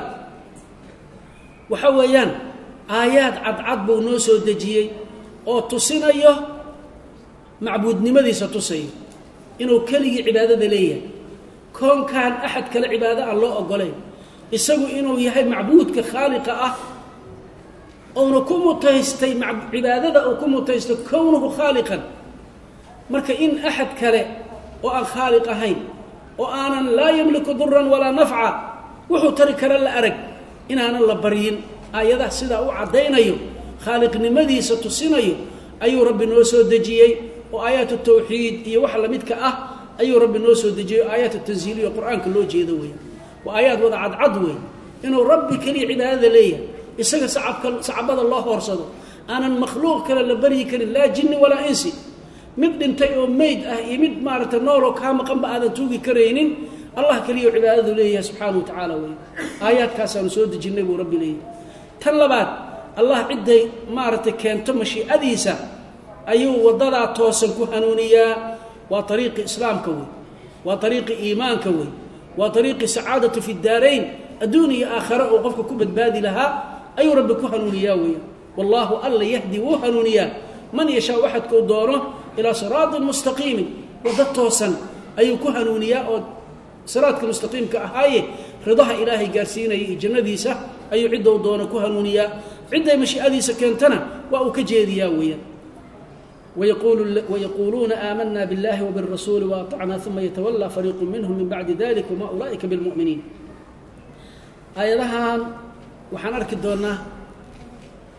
وحويان ايات عد عد بو نو سو دجيي او تصينيو معبود نمديسه تصي انه كلي عباده ليه كون كان احد كل عباده الله اوغلين isagu inuu yahay macbuudka khaliqa ah oo ku mutaystay cibaadada oo ku mutaystay kownuhu khaliqan marka in ahad kale oo aan khaliq ahayn oo aanan la yamliku durran wala naf'a wuxuu tari kara la arag inaanan la bariyin ayada sida uu cadeynayo khaliqnimadiisa tusinayo ayuu rabbi noo soo dejiyay oo aayatu tawxiid iyo wax la midka ah ayuu rabbi noo soo dejiyay aayatu tanziil iyo quraanka loo jeedo weey وآيات وضع عدوي إنه ربي كلي عبادة ليه إسقى صعب صعبة الله ورصده أنا المخلوق كلا لبري كلا لا جن ولا إنسي مد انتي أميد أه يمد مارة النور وكام قم بهذا توقي كرينين الله كلي عبادة ليه سبحانه وتعالى وي آيات كاسان سود جنب وربي ليه تلبات الله عدي مارة كان تمشي أديسة أيو وضع توسن كهنونية وطريق إسلام كوي وطريق إيمان كوي وطريق سعادة في الدارين الدنيا آخرة وقفك كبت بادي لها أي رب كهنونيا ويا والله ألا يهدي وهنونيا من يشاء واحد كودوره إلى صراط مستقيم وضطوسا أي كهنونيا أو صراط المستقيم كأهاي رضاها إلهي قارسين جنة ديسة أي عدة ودونه كهنونيا عدة مشي أديسة كانتنا وأكجيديا ويا ويقول ويقولون آمنا بالله وبالرسول وأطعنا ثم يتولى فريق منهم من بعد ذلك وما أولئك بالمؤمنين آياتها وحنرك الدورنا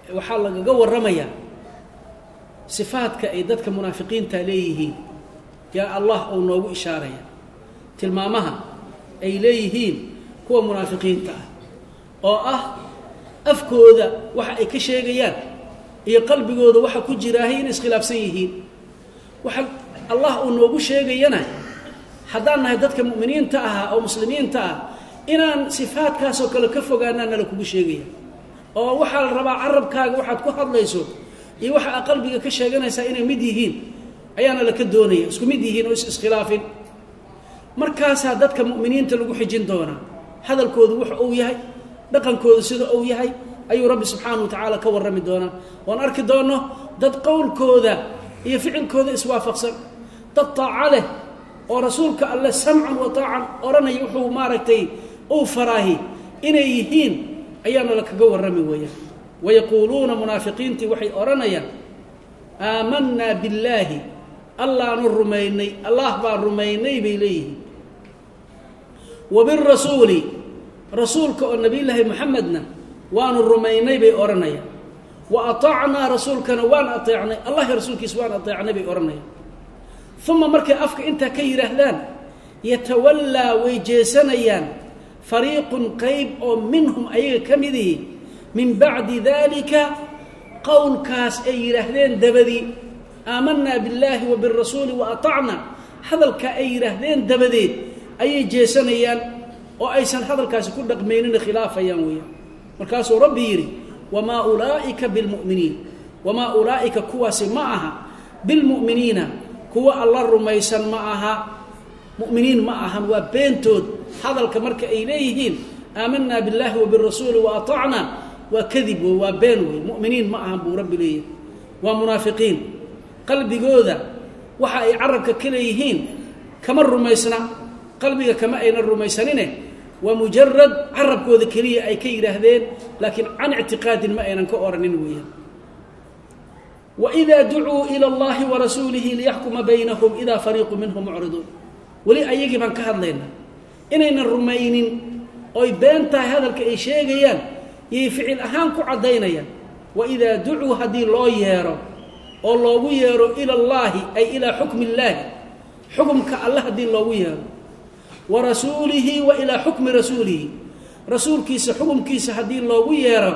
وحال قوى الرمية صفاتك أيدتك منافقين تاليه yaa allah oo noogu ishaaraya tilmaamaha ay leeyihiin kuwa munaafiqiinta ah oo ah afkooda waxa ay ka sheegayaan iyo qalbigooda waxa ku jira in iskhilaafsan yihiin waxa allah oo noogu sheegayana haddaan nahay dadka mu'miniinta ah oo muslimiinta ah inaan sifaadkaas oo kale ka fogaanana la kugu sheegaya oo waxa la rabaa carabkaaga waxaad ku hadlayso iyo waxa qalbiga ka sheeganaysa inay mid yihiin ayaana la ka doonaya isku mid yihiin oo is iskhilaafin markaas dadka mu'miniinta lagu xijin doona hadalkoodu wax uu yahay dhaqankoodu sida uu yahay ayuu rabbi subhanahu wa ta'ala ka warrami doona waan arki doono dad qowlkooda iyo ficilkooda iswaafaqsan dad taacale oo rasuulka allah sam'an wa ta'an oranay wuxuu maaragtay oo faraahi inay yihiin ayaana la kaga warrami weeyaan wayaquluna munafiqiinti waxay oranayaan aamanna billahi allah nurumaynay allah baa rumaynay bilayhi wa bir rasuli rasuulka oo nabiyilaahi muhammadna waanu rumaynay bay oranayaan wa ata'na rasuulkana waan ata'nay allah rasuulkiisa waan ata'nay bay oranayaan thumma markay afka inta ka yiraahdaan yatawalla wayjeesanayaan fariiqun qayb oo minhum ayaga kamidii min ba'di dhalika qawlkaas ay yiraahdeen dabadi aamanna billahi wa bir rasuli wa ata'na hadalka ay yiraahdeen dabadeed ayay jeesanayaan oo aysan hadalkaasi ku dhaqmeeynin khilaafayaan weeyaan markaas oo rabbi yiri wama ulaa'ika bil mu'miniin wama ulaa'ika kuwaasi ma aha bil mu'miniina kuwa allah rumaysan ma aha mu'miniin ma ahan waa beentood hadalka marka ay leeyihiin aamanna billahi wa bir rasuli wa ata'na wa kadib wa been way mu'miniin ma ahan buu rabbi leeyahay waa munaafiqiin qalbigooda waxa ay carabka ka leeyihiin kama rumaysna qalbiga kama ayna rumaysanine wa mujarrad carabkooda kaliya ay ka yiraahdeen laakiin aan i'tiqaadin ma aynan ka oranin weeyaan wa idha du'u ila allah wa rasulihi liyahkuma baynahum idha fariiqun minhum mu'ridun wali ayagi ban ka hadlayna inayna rumaynin oo beenta hadalka ay sheegayaan iyo ficil ahaan ku cadeynayaan wa idha du'u hadii loo yeero oo loogu yeero ila allah ay ila hukmi allah hukumka allah hadii loogu yeero wa rasuulihi wa ila hukmi rasuulihi rasuulkiisa hukumkiisa hadii loogu yeero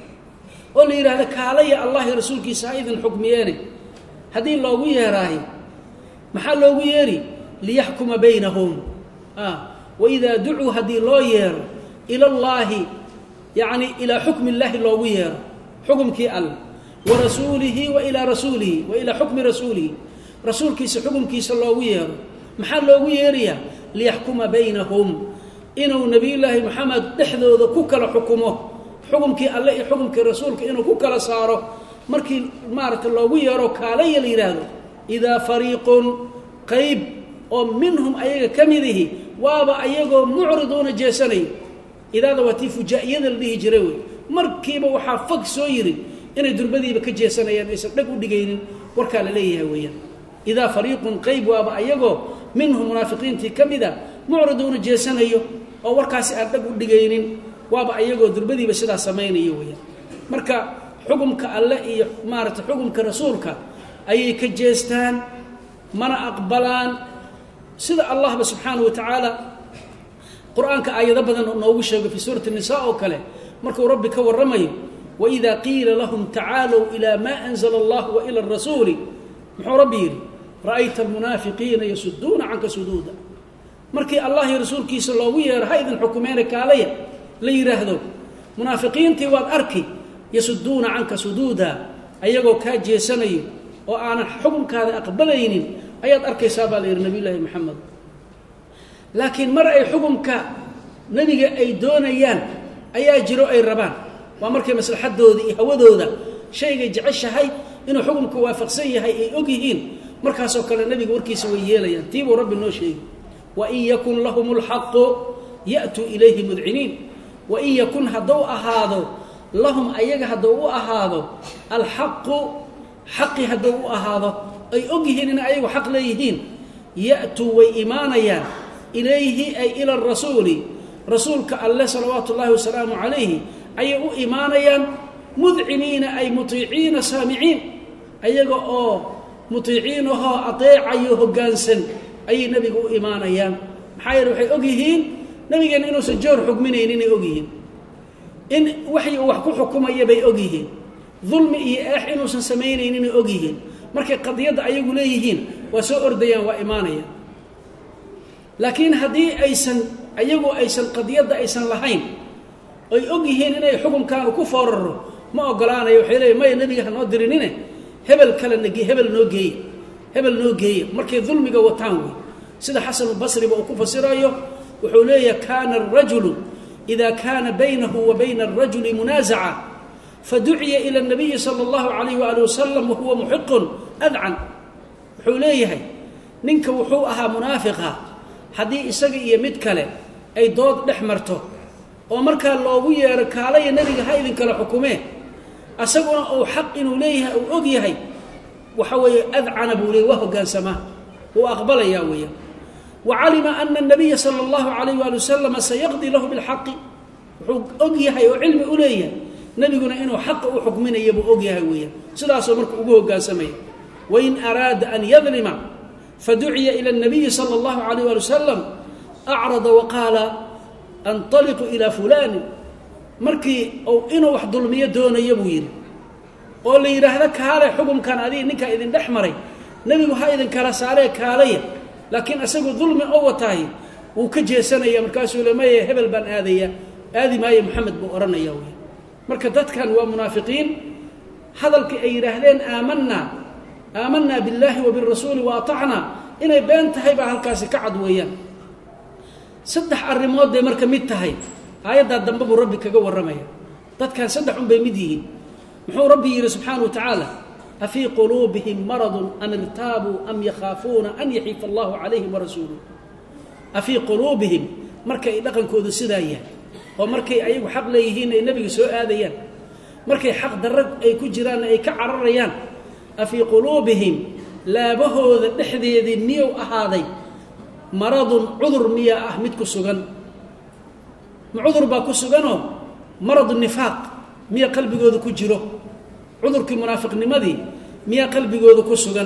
oo la yiraahdo kaalaya allah rasuulkiisa aydan hukmiyeen hadii loogu yeeraay maxaa loogu yeeri liyahkuma baynahum ah wa idha du'u hadii loo yeero ila allah yani ila hukmi allah loogu yeero hukumkii allah wa rasuulihi wa ila rasuulihi wa ila hukmi rasuulihi rasuulkiisa hukumkiisa loogu yeero maxaa loogu yeeriyaa liyahkuma baynahum inuu nabiyilaahi muhammad dhexdooda ku kala xukumo xukumkii allah iyo xukumkii rasuulka inuu ku kala saaro markii maarta loogu yeero kaalay la yiraahdo idha fariiqun qayb oo minhum ayaga kamidihi waaba ayagoo mu'ridoona jeesanay idaada wati fujaa'iyada la dhihi jiray markiiba waxa fag soo yiri inay durbadiiba ka jeesanayaan aysan dhag u dhigaynin warka la leeyahay weeyaan idha fariiqun qayb waaba ayagoo minhum munafiqiinti kamida mu'ridoona jeesanayo oo warkaasi aan dhag u dhigaynin waaba ayagoo durbadiiba sida sameeynayo weeyaan marka xukumka Allah iyo maarta xukumka rasuulka ayay ka jeestaan mana aqbalaan sida Allah subhanahu wa ta'ala quraanka ayada badan oo noogu sheegay fi suurati an-nisaa oo kale markuu rabbi ka warramayo wa idha qila lahum ta'alu ila ma anzala Allah wa ila ar-rasul muxuu rabbi yiri ra'ayta al-munafiqina yasudduna 'anka sududa markii Allah iyo rasuulkiisa loogu yeero haydan xukumeena kaalaya la yiraahdo munaafiqiintii waad arki yasudduna 'anka sududa ayagoo ka jeesanayo oo aan xukunkaada aqbalaynin ayaad arkaysaa baa leeyahay nabiyilaahi muhammad laakiin mar ay xukunka nabiga ay doonayaan ayaa jiro ay rabaan waa markay maslaxadooda iyo hawadooda shayga jeceshahay inuu xukunka waafaqsan yahay ay og yihiin markaas oo kale nabiga warkiisa way yeelayaan tiibu rabbi noo sheegay wa in yakun lahumul haqq ya'tu ilayhi mud'inin wa in yakun hadu ahaado lahum ayaga hadu u ahaado al haqq haqqi hadu u ahaado ay og yihiin in ayagu xaq leeyihiin ya'tu way iimaanayaan ilayhi ay ila ar-rasuuli rasuulka allah sallallahu wa sallam alayhi ay u iimaanayaan mud'iniina ay mutiiciina saami'in ayaga oo mutiiciinaho ateecayo hoggaansan ayay nabiga u imaanayaan maxaa yeelay waxay og yihiin nabigeena inuusan joor xugminaynin inay og yihiin in waxay wax ku xukumaya bay og yihiin dulmi iyo eex inuusan samaynaynin inay og yihiin markay qadiyadda ayagu leeyihiin waa soo ordayaan waa imaanayaan laakiin haddii aysan ayagu aysan qadiyadda aysan lahayn ay og yihiin inay xukunkaanu ku fooraro ma ogolaanayo waxay leeyihin maya nabiga ha noo dirinine hebel kale nage hebel noo geeye hebel noo geeye markay dulmiga wataan wey sida xasanulbasriba uu ku fasirayo wuxuu leeyahay kaana arajulu ida kaana baynahu wa bayna arajuli munaasaca faduciya ila nabiyi sala allahu calayh waali wasalam wahuwa muxiqun adcan wuxuu leeyahay ninka wuxuu ahaa munaafiqa haddii isaga iyo mid kale ay dood dhex marto oo markaa loogu yeero kaalaya nabiga ha idin kala xukumee asaguna uu xaq inuu leeyahay uu og yahay waxa weeye adcana buu leeyahy waa hoggaansamaa wuu aqbalayaa weeyaan wacalima ana الnabiya salى اllahu عalayh wali wasalama sayaqdi lahu biاlxaqi wuxuu og yahay oo cilmi u leeyahay nebiguna inuu xaqa u xukminaya buu og yahay weeyaan sidaasoo marka ugu hoggaansamaya wain araada an yadlima faduciya ila الnabiyi salى اllahu عalayh wali wasalam acrada waqaala anطaliqu ilaa fulani markii uu inuu wax dulmiyo doonaya buu yidhi oo la yidhaahdo kaale xukumkan adiga ninkaa idin dhex maray nebigu ha idin kala saaree kaalaya laakiin isagu dulmi oo watahay wuu ka jeesanaya markaasuu le maye hebel baan aadaya aadi maayo maxamed buu odhanaya wey marka dadkan waa munaafiqiin hadalkii ay yidhaahdeen aamanaa aamanaa billaahi wa birasuuli wa atacnaa inay been tahay baa halkaasi ka cad weeyaan saddex arrimood bay marka mid tahay aayaddaa dambe buu rabbi kaga warramaya dadkan saddex un bay mid yihiin muxuu rabbi yidhi subxaana wa tacaala afii quluubihim maradun am irtaabuu am yakhaafuuna an yaxiifa allahu calayhim warasuuluh afii quluubihim markay dhaqankoodu sidaa yahay oo markay ayagu xaq leeyihiin ay nebiga soo aadayaan markay xaq darrag ay ku jiraanna ay ka cararayaan afii quluubihim laabahooda dhexdeedii miyow ahaaday maradun cudur miyaa ah mid ku sugan ma cudur baa ku suganoo maradu nifaaq miya qalbigooda ku jiro cudurkii munaafiqnimadii miyaa qalbigooda ku sugan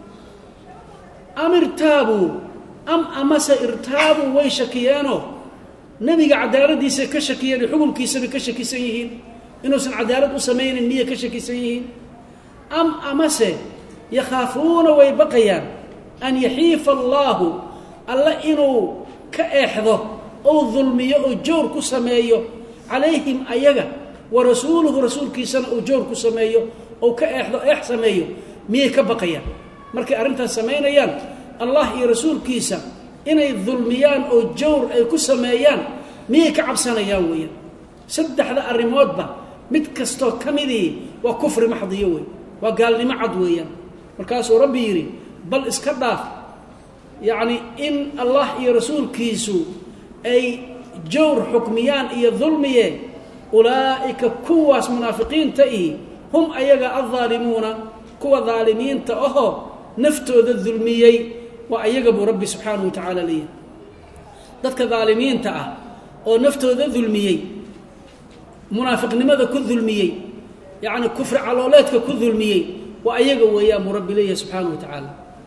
am irtaabuu am amase irtaabuu way shakiyeenoo nebiga cadaaladiisa ka shakiyeen xukunkiisabay ka shakisan yihiin inuusan cadaalad u samaynin miyay ka shakisan yihiin am amase yakhaafuuna way baqayaan an yaxiifa allaahu alla inuu ka eexdo ou dulmiyo oo joor ku sameeyo calayhim ayaga wa rasuuluhu rasuulkiisana uu joor ku sameeyo ou ka eexdo eex sameeyo miyay ka baqayaan markay arrintaas samaynayaan allah iyo rasuulkiisa inay dulmiyaan oo jawr ay ku sameeyaan miyay ka cabsanayaan weeyaan saddexda arrimoodba mid kastoo ka midii waa kufri maxdiyo wey waa gaalnimo cad weeyaan markaasuu rabbi yidhi bal iska dhaaf yacni in allah iyo rasuulkiisu ay jawr xukmiyaan iyo dulmiye ulaa'ika kuwaas munaafiqiinta ihi hum ayaga addaalimuuna kuwa daalimiinta ahoo naftooda dulmiyey waa ayaga buu rabbi subxaanahu wa tacaala leeyahay dadka daalimiinta ah oo naftooda dulmiyey munaafiqnimada ku dulmiyey yacni kufri calooleedka ku dulmiyey waa ayaga weeyaan buu rabbi leeyahay subxaanahu wa tacaala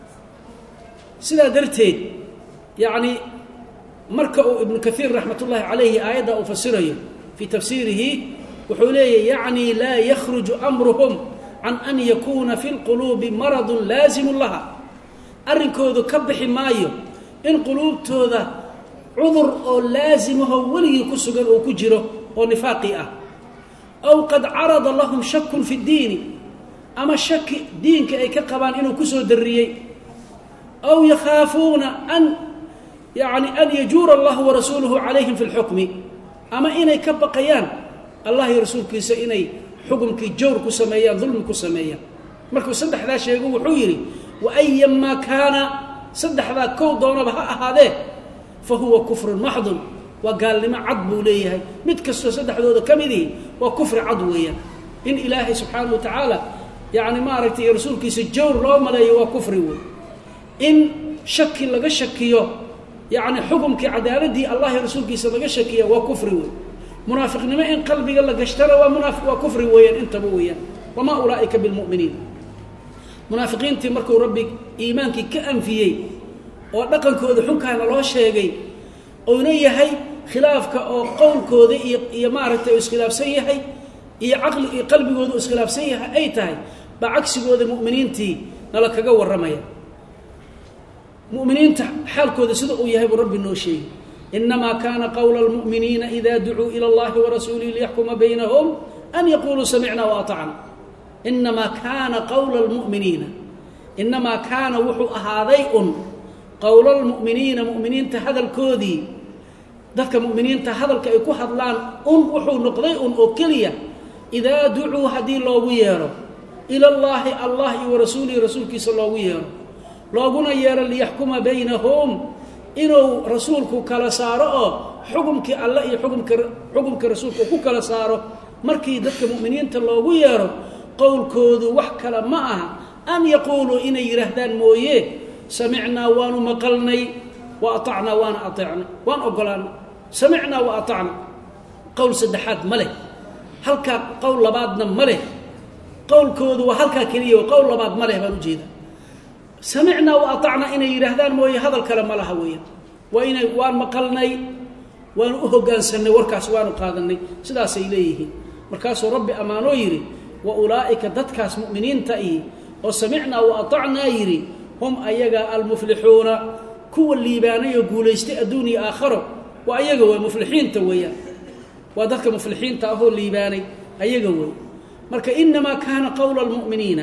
sidaa darteed yacni marka uu ibnu kaiir raxmat ullaahi calayhi aayadda uu fasirayo fii tafsiirihi wuxuu leeyahy yacni laa yakhruju amruhum can an yakuuna fi lquluubi maradun laasimun laha arrinkoodu ka bixi maayo in quluubtooda cudur oo laasimaho weligii ku sugan oo ku jiro oo nifaaqi ah aw qad carada lahum shakun fi ddiini ama shaki diinka ay ka qabaan inuu ku soo darriyey aw yakhaafuuna an yacni an yajuura allahu warasuuluhu calayhim fi lxukmi ama inay ka baqayaan allah iyo rasuulkiisa inay xukumkii jawr ku sameeyaan dulmi ku sameeyaan markuu saddexdaa sheego wuxuu yidhi wa ayamaa kaana saddexdaa kow doonaba ha ahaadee fa huwa kufrun maxdun waa gaalnimo cad buu leeyahay mid kastoo saddexdooda ka midii waa kufri cad weeyaan in ilaahay subxaanahu wa tacaala yacni maaragtay iyo rasuulkiisa jawr loo maleeyo waa kufri wey in shaki laga shakiyo yacni xukumkii cadaaladdii allah iyo rasuulkiisa laga shakiya waa kufri wey munaafiqnimo in qalbiga la gashtana waa munaafiq waa kufri weeyaan intaba weeyaan wamaa ulaa'ika bilmu'miniin munaafiqiintii markuu rabbi iimaankii ka anfiyey oo dhaqankooda xunkaana loo sheegay oo inay yahay khilaafka oo qowlkooda iyo iyo maaragtay iskhilaafsan yahay iyo aqli iyo qalbigooda iskhilaafsan yahay ay tahay ba cagsigooda mu'miniintii nala kaga waramaya mu'miniinta xaalkooda sida uu yahay rabbi noo sheegay inma kana qawla almu'minina idha du'u ila allahi wa rasulihi liyahkuma baynahum an yaqulu sami'na wa ata'na inma kana qawla almu'minina inma kana wuhu ahadayun qawla almu'minina mu'mininta hadalkoodii dadka mu'miniinta hadalka ay ku hadlaan un wuxuu noqday un oo kaliya idha du'u hadii loogu yeero ila allahi allah wa rasulihi rasuulkiisa loogu yeero looguna yeero liyahkuma baynahum inuu rasuulku kala saaro oo xukumkii allah iyo xukumka xukumka rasuulku ku kala saaro markii dadka mu'miniinta loogu yeero qowlkoodu wax kala ma aha an yaqulu ina yiraahdaan mooyee sami'na wa maqalnay wa ata'na wa ata'na wa ogolaan سمعنا وأطعنا قول سدحات مله هلكا قول لبادنا مله قول كود وهلكا كليه وقول لباد مله بنجيدا سمعنا وأطعنا إن يرهدان موي هذا الكلام مله وين وإن وان مقلني وان أهجان سنة وركاس وان قادني سداس إليه مركاس ربي أمانو يري وأولئك دتكاس مؤمنين تأي وسمعنا وأطعنا يري هم أيجا المفلحون كل اللي باني يقول يستأدوني آخره وأيجا ومفلحين تويا وذاك مفلحين تأهو الليباني أيجا وي مرك إنما كان قول المؤمنين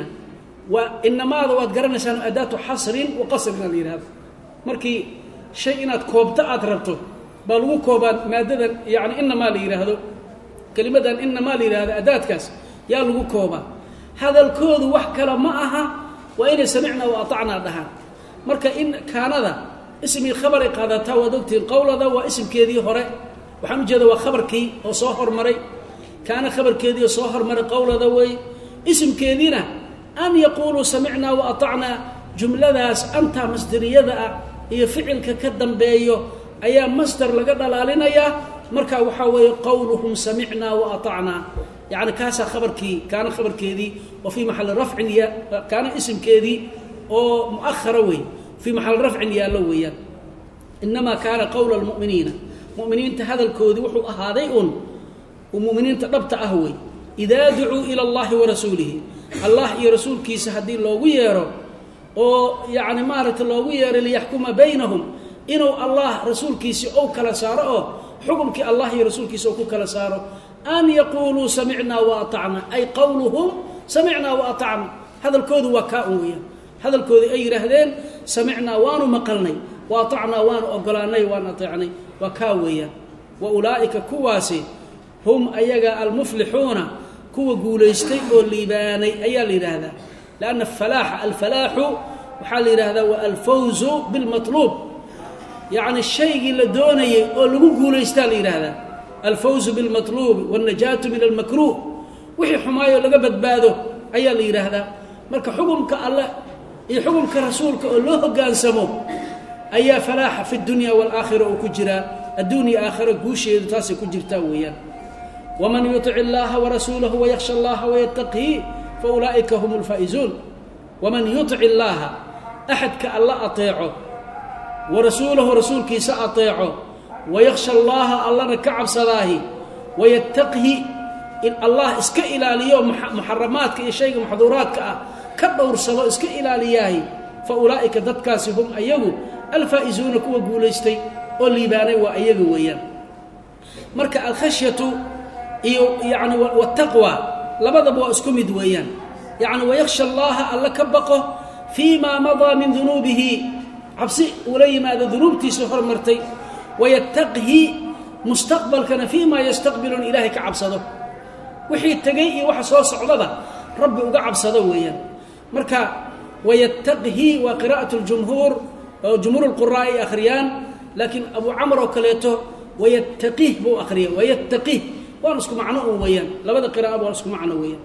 وإنما ذوات قرن سان أداة حصر وقصر من الإرهاب مركي شيئات كوبتا أتربته بل وكوبا مادة يعني إنما ليرهذا كلمة إنما ليرهذا أداة كاس يا الوكوبا هذا الكود وحكى معها وإن سمعنا وأطعنا دهان مرك إن كان ذا اسمي خبر قادتها ودقتي القول ذا واسم كذي هراء وحمد جذا وخبر كي وصهر مري كان خبر كذي وصهر مري قول ذا وي اسم كذينا أن يقولوا سمعنا وأطعنا جملة ذاس أنت مصدرية ذا هي فعل كقدم بيو أيام مصدر لقد لالنا يا مركا وحوي قولهم سمعنا وأطعنا يعني كاسا خبر كي كان خبر كذي وفي محل رفع يا كان اسم كذي أو مؤخر وي في محل رفع يا لويا إنما كان قول المؤمنين مؤمنين هذا الكود وحو أهاديون ومؤمنين تقبت أهوي إذا دعوا إلى الله ورسوله الله يا رسول كيس هدي الله ويرو أو يعني مارة الله ويرو ليحكم بينهم إنه الله رسول كيس أو كلا سارو حكمك الله يا رسول كيس أو كلا سارو أن يقولوا سمعنا وأطعنا أي قولهم سمعنا وأطعنا هذا الكود وكاويا هذا الكود أي رهدين سمعنا وانو مقلني وأطعنا وانو أقلاني وانو أطعني وكاويا وأولئك كواسي هم أيجا المفلحون كوا قوليستي والليباني أيا لهذا لأن الفلاح الفلاح وحال هذا والفوز بالمطلوب يعني الشيء اللي دوني أو قوليستا لهذا الفوز بالمطلوب والنجاة من المكروه وحي حماية لقبت باده أيا لهذا مرك حكمك الله يحكمك رسولك الله قال سمو أي فلاح في الدنيا والآخرة وكجرا الدنيا آخرة قوشي تاسي كجرتا ويا ومن يطع الله ورسوله ويخشى الله ويتقيه فأولئك هم الفائزون ومن يطع الله أحد كالله أطيعه ورسوله رسولك سأطيعه ويخشى الله الله نكعب صلاهي ويتقيه الله اسك إلى اليوم محرماتك شيء محظوراتك كدور سبا اسك إلى لياهي فأولئك ددكاس هم أيغو الفائزون كوا غوليستي oo liibaanay waa ayaga weeyaan marka al-khashyatu iyo yaani wat-taqwa labadaba waa isku mid weeyaan yaani wayakhsha Allah alla kabaqo fiima madha min dhunubihi absi ulaymaada dhunubtiisa hormartay wayattaqhi mustaqbalkana fiima yastaqbilun ilahi ka cabsado wixii tagay iyo waxa soo socdaba rabbi uga cabsado weeyaan marka wayattaqhi wa qira'atu al-jumhur أو جمهور القراء أخريان لكن أبو عمرو كليته ويتقيه بو أخريا ويتقيه ونسكو معناه ويان لبدا قراءة ونسكو معناه ويان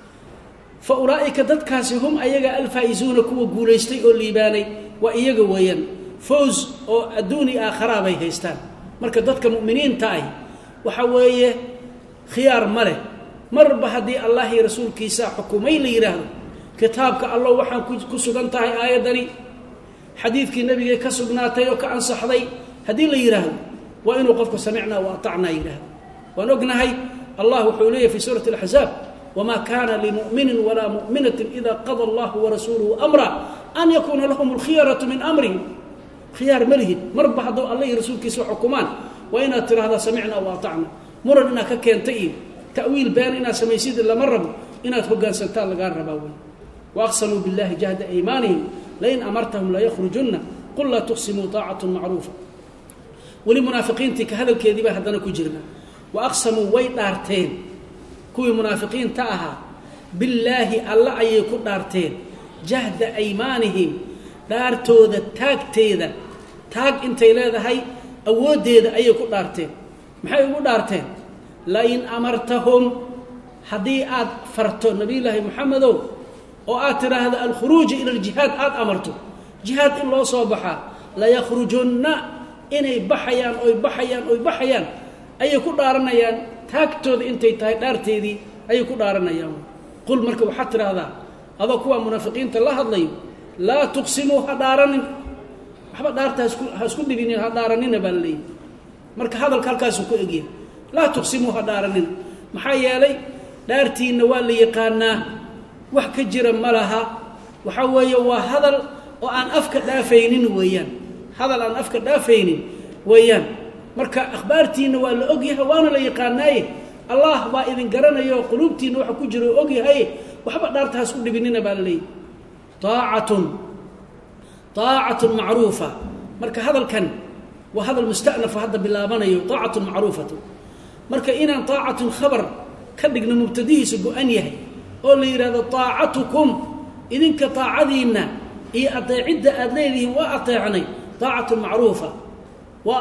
فأولئك ددكاسهم أيغا الفائزون كوا غوليستي أو ليباني وأيغا ويان فوز أو أدوني آخرا بي هيستان marka dadka muuminiinta ay waxa weeye khiyaar mare marba hadii Allah iyo rasuulkiisa xukumay la yiraahdo kitaabka Allah waxaan ku sugan tahay aayadani xadiidkii nabiga ka sugnaatay oo ka ansaxday hadii la yiraahdo waa inuu qofku samicna wa ata'na yiraahdo waan ognahay Allah wuxuu leeyahay fi suurati al-ahzab wama kana limu'minin wala mu'minatin idha qada Allah wa rasuluhu amra an yakuna lahum al-khiyaratu min amrihim khiyar malihid marba hadu Allah iyo rasuulkiisa xukumaan wa ina tirahda samicna wa ata'na muradna ka keentay ta'wiil baan ina samaysid lama rabo inaad hoggaansantaa laga rabaa way واقسموا بالله جهد ايمانهم لئن امرتهم لا يخرجن قل لا تقسموا طاعه معروفه وللمنافقين تك هذا الكذبه هدنا كجرنا واقسموا ويدارتين كوي منافقين تاها بالله الله اي كدارتين جهد ايمانهم دارتوده تاغتيده تاغ انتي لهدهي اوديده اي كدارتين maxay ugu dhaarteen la in amartahum hadii aad farto nabi ilaahi muhammadow oo aad tiraahdo al khuruuj ila al jihad aad amarto jihad in loo soo baxa la yakhrujunna inay baxayaan oo baxayaan oo baxayaan ay ku dhaaranayaan taagtooda intay tahay dhaarteedii ay ku dhaaranayaan qul marka waxa tiraahda aba kuwa munaafiqiinta la hadlayo la tuqsimu hadaranin waxba dhaartaas ku hasku dhibinin hadaranina balay marka hadalka halkaas ku eegay la tuqsimu hadaranin maxaa yeelay dhaartiina waa la yaqaanaa wax ka jira malaha waxa weeye waa hadal oo aan afka dhaafaynin weeyaan hadal aan afka dhaafaynin weeyaan marka akhbaartiina waa la ogyahay waana la yaqaanay Allah baa idin garanayo qulubtiina waxa ku jiro ogyahay waxba dhaartaas ku dhibinina baa leey taa'atun taa'atun ma'ruufa marka hadalkan waa hadal mustaanaf hadda bilaabanayo taa'atun ma'ruufatu marka inaan taa'atun khabar ka dhigno mubtadihiisa go'an yahay oo la yiraahdo taa'atukum idinka taa'adiina iyo adeecida aad leedihiin waa adeecnay taa'atu ma'ruufa waa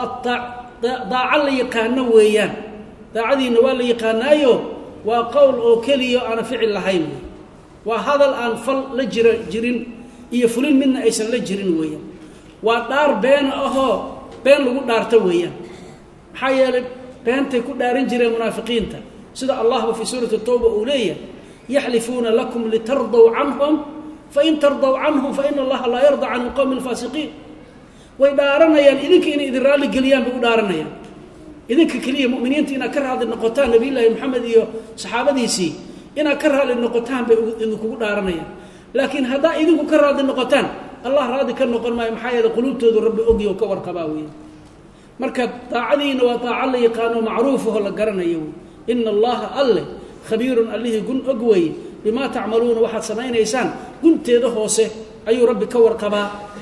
daa'a la yaqaan weeyaan daa'adiina waa la yaqaanayo waa qowl oo kaliya aan ficil lahayn waa hadal aan fal la jira jirin iyo fulin midna aysan la jirin weeyaan waa dhaar been ahoo been lagu dhaarto weeyaan maxaa yeelay beentay ku dhaaran jireen munaafiqiinta sida Allah fi suurati at-tawba uu leeyahay يحلفون لكم لترضوا عنهم فإن ترضوا عنهم فإن الله لا يرضى عن القوم الفاسقين ويدارنيان إذنك إن إذن رالي قليان بيدارنيان إذنك كلية مؤمنين إنا كرها النقطان نبي الله محمد إيو صحابته سي إنا كرها النقطان بإذنك بيدارنيان لكن هذا إذنك كرها النقطان الله راضي كالنقل ما يمحايا قلوب تذو ربي أقي وكور قباوي مركب طاعدين وطاع الله يقانوا معروفه لقرنيو إن الله الله خبير الله كن أقوي بما تعملون واحد سمعين إنسان كنت هذا هوسه أي رب كور قبا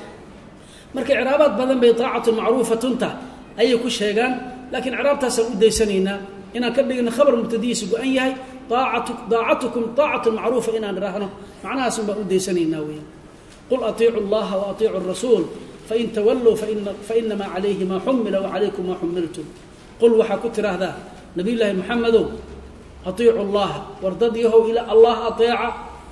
مرك عرابات بدن بطاعة معروفة تنته أي كش هيجان لكن عرابتها سود سنينا إن كبر خبر مبتديس بأيه طاعة طاعتكم طاعة معروفة إن نراهنا معناها سود سنينا وين قل أطيعوا الله وأطيعوا الرسول فإن تولوا فإن فإنما عليه ما حمل وعليكم ما حملتم قل وحكت هذا نبي الله محمد أطيعوا الله وارتضيه إلى الله أطيعه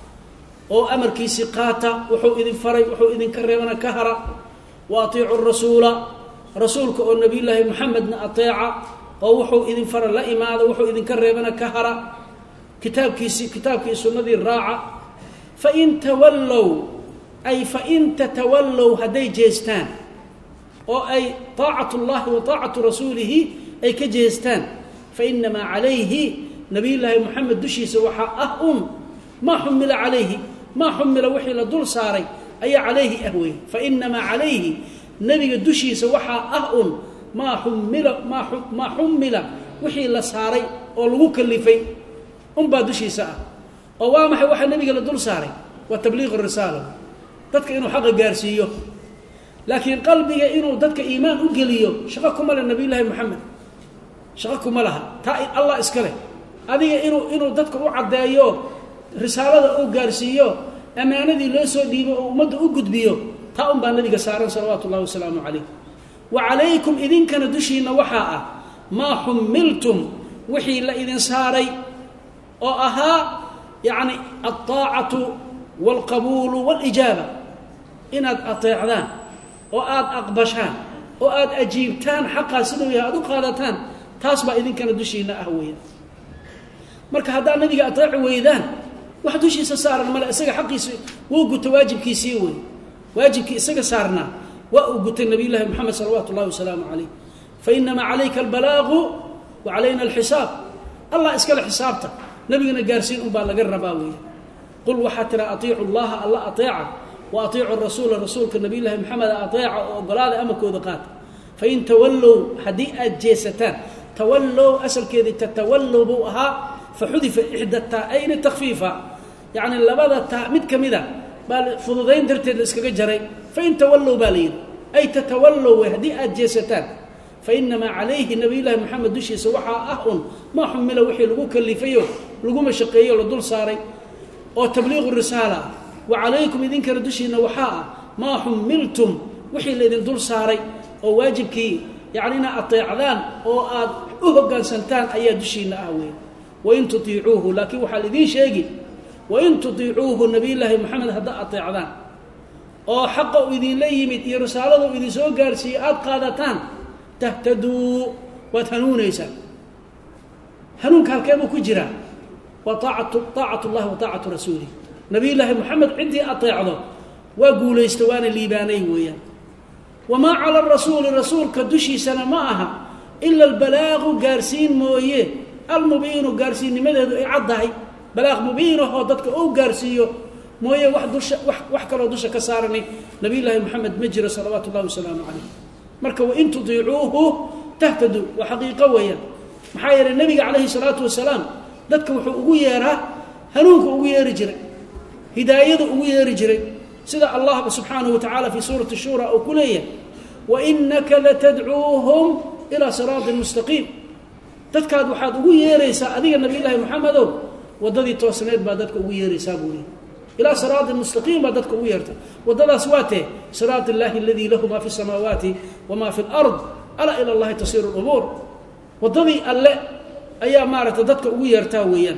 أو أمر كيسي قاتا وحو إذن فري وحو إذن كريمنا كهرا وأطيعوا الرسول رسولك أو النبي الله محمد أطيعه أو وحو إذن فري لا إمادة وحو إذن كريمنا كهرا كتاب كيسي كتاب كيسي النبي الراعة فإن تولوا أي فإن تتولوا هدي جيستان أو أي طاعة الله وطاعة رسوله أي كجيستان فإنما عليه نبي الله محمد دشيس وحا أهون ما حمل عليه ما حمل وحي لدول ساري أي عليه أهوي فإنما عليه نبي دشيس وحا أهون ما حمل ما ما حمل وحي لساري أو لوك اللي في أم بادشيس أو وامح وحي النبي لدول ساري وتبليغ الرسالة دتك إنه حق جارسيه لكن قلبي إنه دتك إيمان أجليه شقكم على النبي الله محمد شقكم لها تا الله إسكله adiga inuu inuu dadka u cadeeyo risaalada uu gaarsiiyo amaanadii loo soo dhiibo oo umada u gudbiyo taa un baa nabiga saaran sallallahu alayhi wasallam alayhi wa alaykum idinkana dushiina waxa ah ma humiltum wixii la idin saaray oo ahaa yaani at-taa'atu wal qabul wal ijaba inaad ateecdaan oo aad aqbashaan oo aad ajiibtaan xaqa sidoo yahay aad u qaadataan taas baa idinkana dushiina ah weeyaan marka hadaa nabiga ateec weydaan واحد وش يسارنا ملا إسقى حقي وقلت واجب كيسيوي واجب كي إسقى سارنا وقلت النبي الله محمد صلوات الله وسلامه عليه فإنما عليك البلاغ وعلينا الحساب الله إسقى حسابته نبينا قارسين أم بالغ الرباوي قل وحتى أطيعوا الله الله أطيعه وأطيعوا الرسول الرسول كالنبي الله محمد أطيعه وقال هذا أمك وذقات فإن تولوا حديئة جيستان تولوا أسل كذا تتولوا بوها فحذف إحدى التاءين تخفيفا يعني لبدا التاء مد كمذا بل فضودين درت الاسكا جري فإن تولوا بالين أي تتولوا وهديئة جيستان فإنما عليه النبي الله محمد دشي سوحا أهون ما حمل وحي لغو كلفيه لغو مشقيه لدول صاري أو تبليغ الرسالة وعليكم إذن كردشي نوحاء ما حملتم وحي لذن دول صاري أو واجبك يعني أنا أطيع ذان أو أهقان سنتان أي دشي نأهوي وإن تطيعوه لكن وحال إذن شيء وإن تطيعوه النبي الله محمد هذا أطيع ذان أو حقه إذن ليمت إي رسالته إذن سوء قارسيئات قادتان تهتدوا وتهنون يسا هنون كالكيبو كجرا وطاعة طاعة الله وطاعة رسوله نبي الله محمد عندي أطيع ذا وقول يستوان الليباني ويا وما على الرسول الرسول كدشي سنة معها إلا البلاغ قارسين مويه المبين قارسين لماذا إعادها بلاغ مبين وهو ضدك أو قارسيه مويه واحد وحكى له دشة كسارني نبي الله محمد مجرى صلوات الله وسلامه عليه marka wa in tudiicuuhu tahtadu wa haqiiqa weeyaan maxaa yeelay nabiga kaleey salaatu wasalaam dadka wuxuu ugu yeeraa hanuunka ugu yeeri jiray hidaayada ugu yeeri jiray sida Allah subhanahu wa ta'ala fi surati ash-shura oo kuleeya wa innaka latad'uuhum ila siratin mustaqim dadkaad waxaad ugu yeeraysaa adiga nabiga Muhammadow wadadii toosneed baa dadka ugu yeeraysaa buuri إلى صراط المستقيم بدتك ويرته وضل أسواته صراط الله الذي له ما في السماوات وما في الأرض ألا إلى الله تصير الأمور وضل الله أيام مارة ضدك ويرته ويان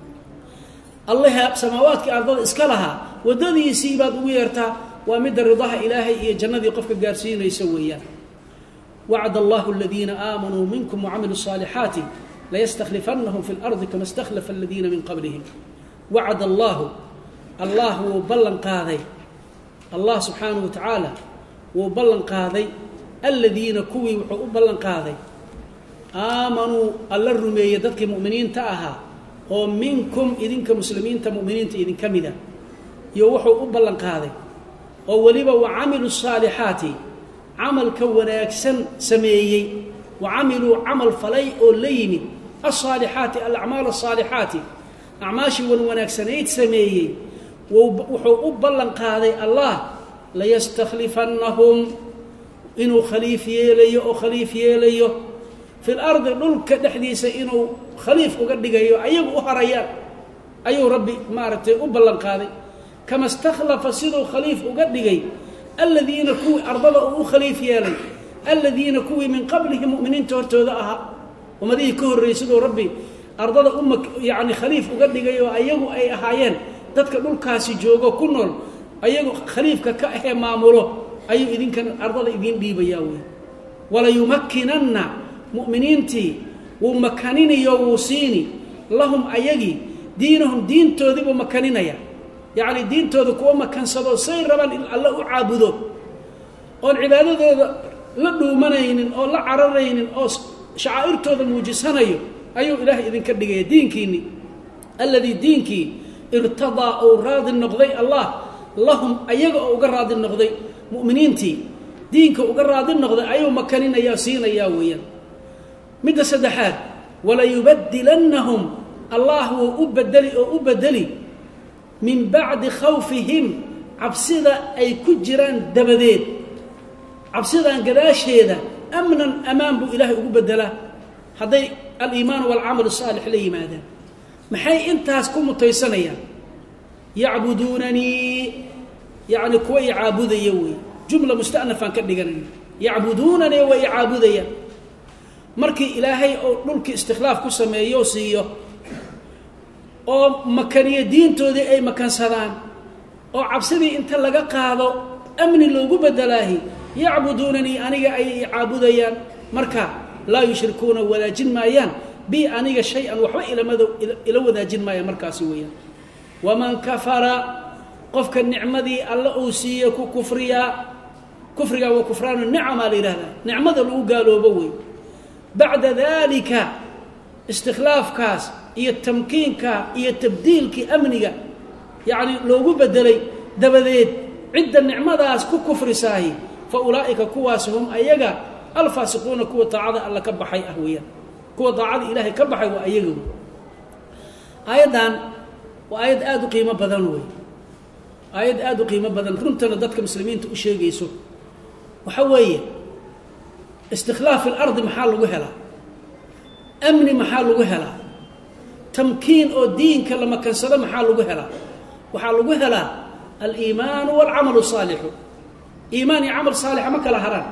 الله سماوات كأرض إسكالها وضل يسيبات ويرته ومد رضاها إلهي جنة قفك الجارسين يسويان وعد الله الذين آمنوا منكم وعملوا الصالحات ليستخلفنهم في الأرض كما استخلف الذين من قبلهم وعد الله الله وبلن قاضي الله سبحانه وتعالى وبلن قاضي الذين كوي وبلن قاضي آمنوا الله الرمية ذاتك مؤمنين تاها ومنكم إذن كمسلمين تمؤمنين إذن كمدا يوحوا وبلن قاضي ووليبا وعملوا الصالحات عمل كوناك سن سميي وعملوا عمل فلي أوليني الصالحات الأعمال الصالحات أعماشي والوناك سنيت سميي وحو بلن قاضي الله ليستخلفنهم إنه خليف يليه أو خليف يليه في الأرض دلك دحديث إنه خليف وقدقيه أيوه أهريان أيوه ربي مارته وبلن قاضي كما استخلف سيدو خليف وقدقيه الذين كوي أرضه خليف يلي الذين كوي من قبلهم مؤمنين تورتو ذاها ومديه كهر يسدو ربي أرضه أمك يعني خليف وقدقيه أيوه أي أهايان dadka dhulkaasi joogo ku nool ayagu khaliifka ka ah maamulo ayu idinkan ardada idin dhiibaya way wala yumakkinanna mu'miniinti wa makaninayo wusini lahum ayagi diinahum diintoodiba makaninaya yaani diintooda kuwa makansado say raban in Allah u caabudo oo cibaadadooda la dhuumanaynin oo la cararaynin oo shacairtooda muujisanayo ayu ilaahay idinka dhigay diinkiini alladhi diinki ارتضى أو راضي النقضي الله لهم أيجا أو قراد النقضي مؤمنينتي دينك أو قراد النقضي أيو مكانين ياسين ياويا مدى سدحات ولا يبدلنهم الله أبدلي أو أبدلي من بعد خوفهم عبسدا أي كجران دبدين عبسدا قداش هذا أمنا أمام بو إله أبدله هذا الإيمان والعمل الصالح لي ماذا maxay intaas ku mutaysanayaan yacbudunani yani kuwa icaabudaya way jumla mustanafan ka dhiganay yacbudunani wa icaabudaya markii ilaahay oo dhulka istikhlaaf ku sameeyo siiyo oo makaniye diintoodii ay makansadaan oo cabsidii inta laga qaado amni loogu badalaahi yacbudunani aniga ay icaabudayaan marka la yushrikuuna wala jinmaayaan بي أنيق شيئا وحوى إلى ماذا إلى وذا جن ما يمركاسي ويا waman kafara qofka nicmadii alla uu siiyo ku kufriya kufriga waa kufraanu nicma la yiraahdaa nicmada lagu gaaloobo way bacda dalika istikhlaafkaas iyo tamkiinka iyo tabdiilki amniga yani loogu bedelay dabadeed cidda nicmadaas ku kufrisaahi fa ulaa'ika kuwaas hum ayaga alfaasiquuna kuwa taacada alla ka baxay ah weeyaan kuwa taacada ilaahay ka baxay waa ayaga aayadan waa aayad aad u qiimo badan wey aayad aad u qiimo badan runtana dadka muslimiinta u sheegayso waxa weeye istikhlaaf al-ard maxaa lagu helaa amni maxaa lagu helaa tamkiin oo diinka lama kansado maxaa lagu helaa waxaa lagu helaa al-iimaan wal-amal salih iimaan iyo amal salih ma kala haraan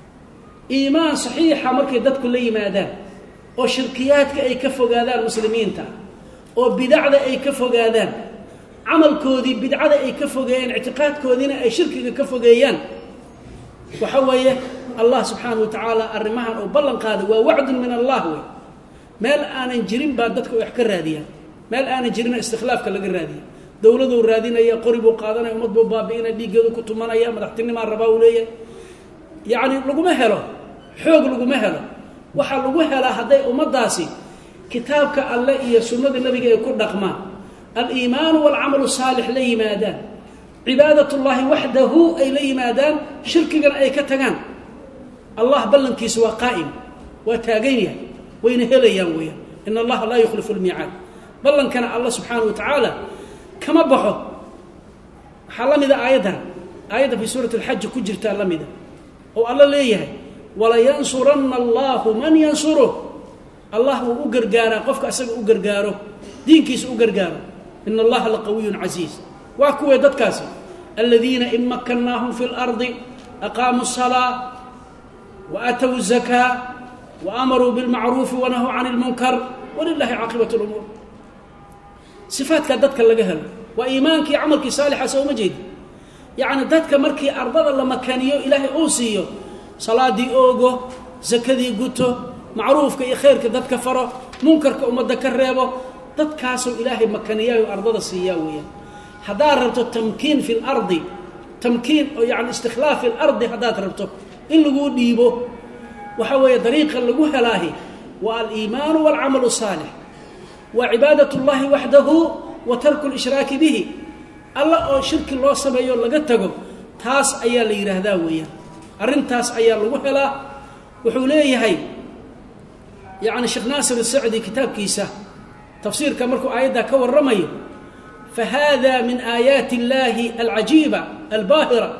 iimaan saxiixa markay dadku la yimaadaan oo shirkiyaadka ay ka fogaadaan muslimiinta oo bidacda ay ka fogaadaan amalkoodii bidcada ay ka fogeeyaan i'tiqaadkoodina ay shirkiga ka fogeeyaan waxa weeye Allah subhanahu wa ta'ala arrimahan oo ballan qaaday waa wacd min Allah way meel aanan jirin baa dadku wax ka raadiyaan meel aanan jirin istikhlaafka laga raadiyo dawladu raadinaya qoribu qaadanaya umad buu baabiina dhiigeedu ku tumanaya madaxtinimo rabaa u leeyahay yaani laguma helo xoog laguma helo waxa lagu helaa haday ummadaasi kitaabka Allah iyo sunnada nabiga ay ku dhaqmaan al-iimaan wal-amal salih la yimaadaan cibaadatullahi wahdahu ay la yimaadaan shirkigan ay ka tagaan Allah ballankiisa waa qaa'im waa taagan yahay wayna helayaan weeyaan in Allah la yukhlifu al-mi'ad ballankana Allah subhanahu wa ta'ala kama baxo halamida aayadan aayada fi suurat al-hajj ku jirta lamida oo Allah leeyahay wala yansuranna Allah man yansuruhu Allah uu gargaara qofka asaga u gargaaro diinkiisa u gargaaro inna Allah la qawiyyun aziz wa kuwa dadkaasi alladheena immakannahum fil ardi aqamu as-salaa wa atu az-zakaa wa amaru bil ma'ruf wa nahaw 'anil munkar walillahi 'aqibatu al-umur sifaadka dadka laga helo wa iimaankii amalkii saalix soo ma jeed yaani dadka markii ardada la makaniyo ilaahay uu siiyo salaadii oogo zakadii guto macruufka iyo khayrka dadka faro munkarka umada ka reebo dadkaasoo ilaahay makaniyo ardada siiya weeyaan hadaa rabto tamkiin fil ardi tamkiin oo yaani istikhlaaf fil ardi hadaa rabto in lagu dhiibo waxa weeye dariiqa lagu helaahi wa al-iimaan wal-amal salih wa ibadatullahi wahdahu wa tarku al-ishraak bihi alla oo shirki loo sameeyo laga tago taas ayaa la yiraahdaa weeyaan arintaas ayaa lagu helaa wuxuu leeyahay yaani Sheikh Nasir al-Saadi kitabkiisa tafsiirka markuu aayada ka waramayo فهذا من آيات الله العجيبة الباهرة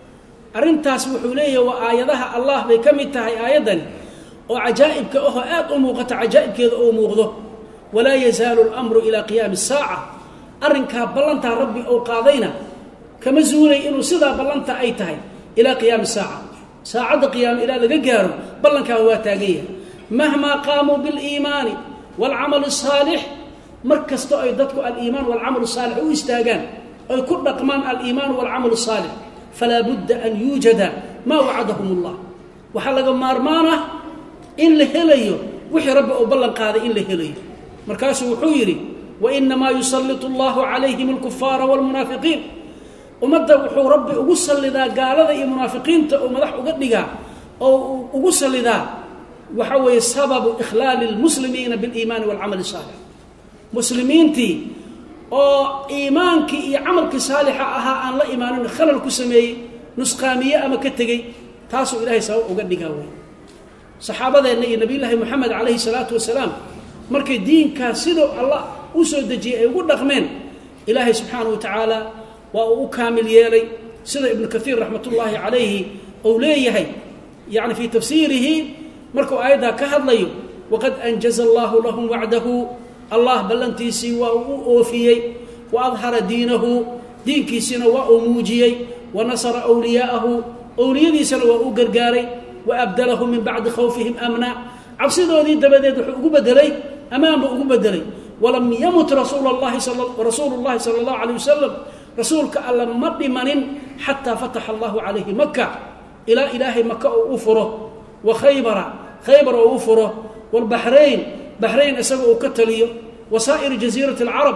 أرنتاس وحوليه وآياتها الله بكمتها آيادا وعجائب كأوها آد أموغة عجائب كذا أموغضه ولا يزال الأمر إلى قيام الساعة أرنكا بلنتا ربي أو قاضينا كمزولي إنه صدا بلنتا أيتهي إلى قيام الساعة ساعة قيام إلى لقاقارو بلنكا هو تاقية مهما قاموا بالإيمان والعمل الصالح مركز تو اي ددكو الايمان والعمل الصالح واستاغان اي كل رقمان الايمان والعمل الصالح فلا بد ان يوجد ما وعدهم الله وحلق مارمانه ان لهليو وحي رب او بلن قاده ان لهليو مركاسو وحو يري وانما يسلط الله عليهم الكفار والمنافقين ومد وحو رب ugu salidaa gaalada iyo munaafiqiinta oo madax uga dhiga oo ugu salidaa waxa way sabab ikhlal almuslimina bil iiman wal amal salih muslimiintii oo iimaankii iyo amalkii saalixa ahaa aan la imaanin khalal ku sameeyay nusqaamiye ama ka tagay taasoo ilaahay sabab uga dhigaa way saxaabadeena iyo nabiyullaahi Muhammad alayhi salatu wasalaam markay diinka sidoo Allah u soo dajiyay ay ugu dhaqmeen ilaahay subhanahu wa ta'ala waa uu kaamil yeelay sida ibn kathir rahmatullahi alayhi oo leeyahay yaani fi tafsiirihi markuu aayada ka hadlayo waqad anjaza Allahu lahum wa'dahu الله بلنتيسي وأوفيي وأظهر دينه دين كيسنا وأموجيي ونصر أولياءه أولياء سنة وأقرقاري وأبدلهم من بعد خوفهم أمنا عبسيدوا ذي دبدد أقبدلي أمام أقبدلي ولم يمت رسول الله صلى رسول الله صلى الله عليه وسلم رسولك ألا مر من حتى فتح الله عليه مكة إلى إله مكة أوفره وخيبر خيبر أوفره والبحرين بحرين أسبق كتليه وسائر جزيرة العرب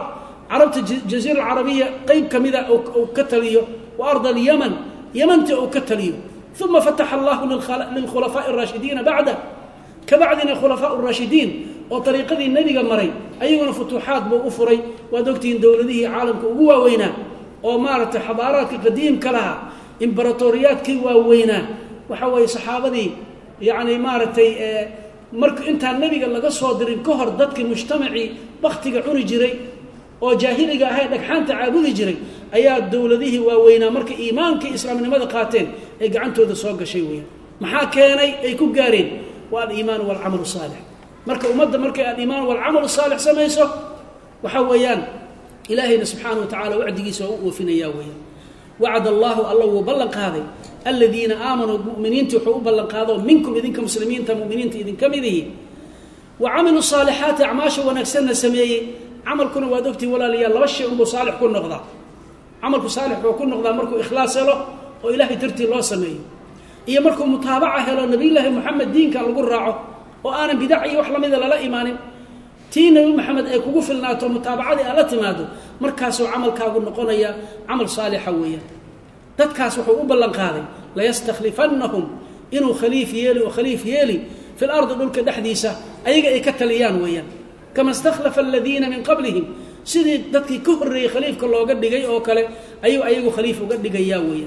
عربت الجزيرة العربية قيب كمذا أو كتليو وأرض اليمن يمنت أو كتليو ثم فتح الله للخلفاء الراشدين بعده كبعدنا خلفاء الراشدين وطريقة النبي قمري أيونا فتوحات بأفري ودكتين دولته عالم كوا وينا ومارت حضارات قديم كلها إمبراطوريات كوا وينا وحوي صحابتي يعني مارتي اه مرك أنت النبي قال لك صادرين كهر ضدك مجتمعي بختك عوني جري وجاهلي قاعد لك حانت عابودي جري أيات دولته ووينا مرك إيمانك إسلام من ماذا قاتين إيه عنده ذا سوق شيء ويا محا كاني أي كوجارين والإيمان والعمل الصالح مرك أمد مرك الإيمان والعمل الصالح سميسه وحويان إلهنا سبحانه وتعالى وعد يسوع وفينا ياويا وعد الله الله وبلغ هذا الذين آمنوا المؤمنين تحوا بلغ هذا منكم إذنكم مسلمين تمؤمنين إذنكم إذه وعملوا الصالحات أعماش ونكسرنا سميه عمل كنا وادكتي ولا لي الله وشيء أبو صالح كن نقضى عملك صالح وكن نقضى مركو إخلاص له وإلهي ترتي الله سميه إيه مركو متابعة له النبي الله محمد دين كان لقول راعه وأنا بدعي وحلم إذا لا إيمان تين نبي محمد أي كوف الناتو متابعة دي ألا تمادو مركاسو عمل كاقول نقول عمل صالح ويا تتكاسو حقوب اللنقاذي لا يستخلفنهم إنه خليف يلي وخليف يلي في الأرض دولك دحديسة أيقا يكتليان ويا كما استخلف الذين من قبلهم سيدي دتكي كهري خليف كله قد دغاي او كله ايو ايغو خليف قد دغيا ويا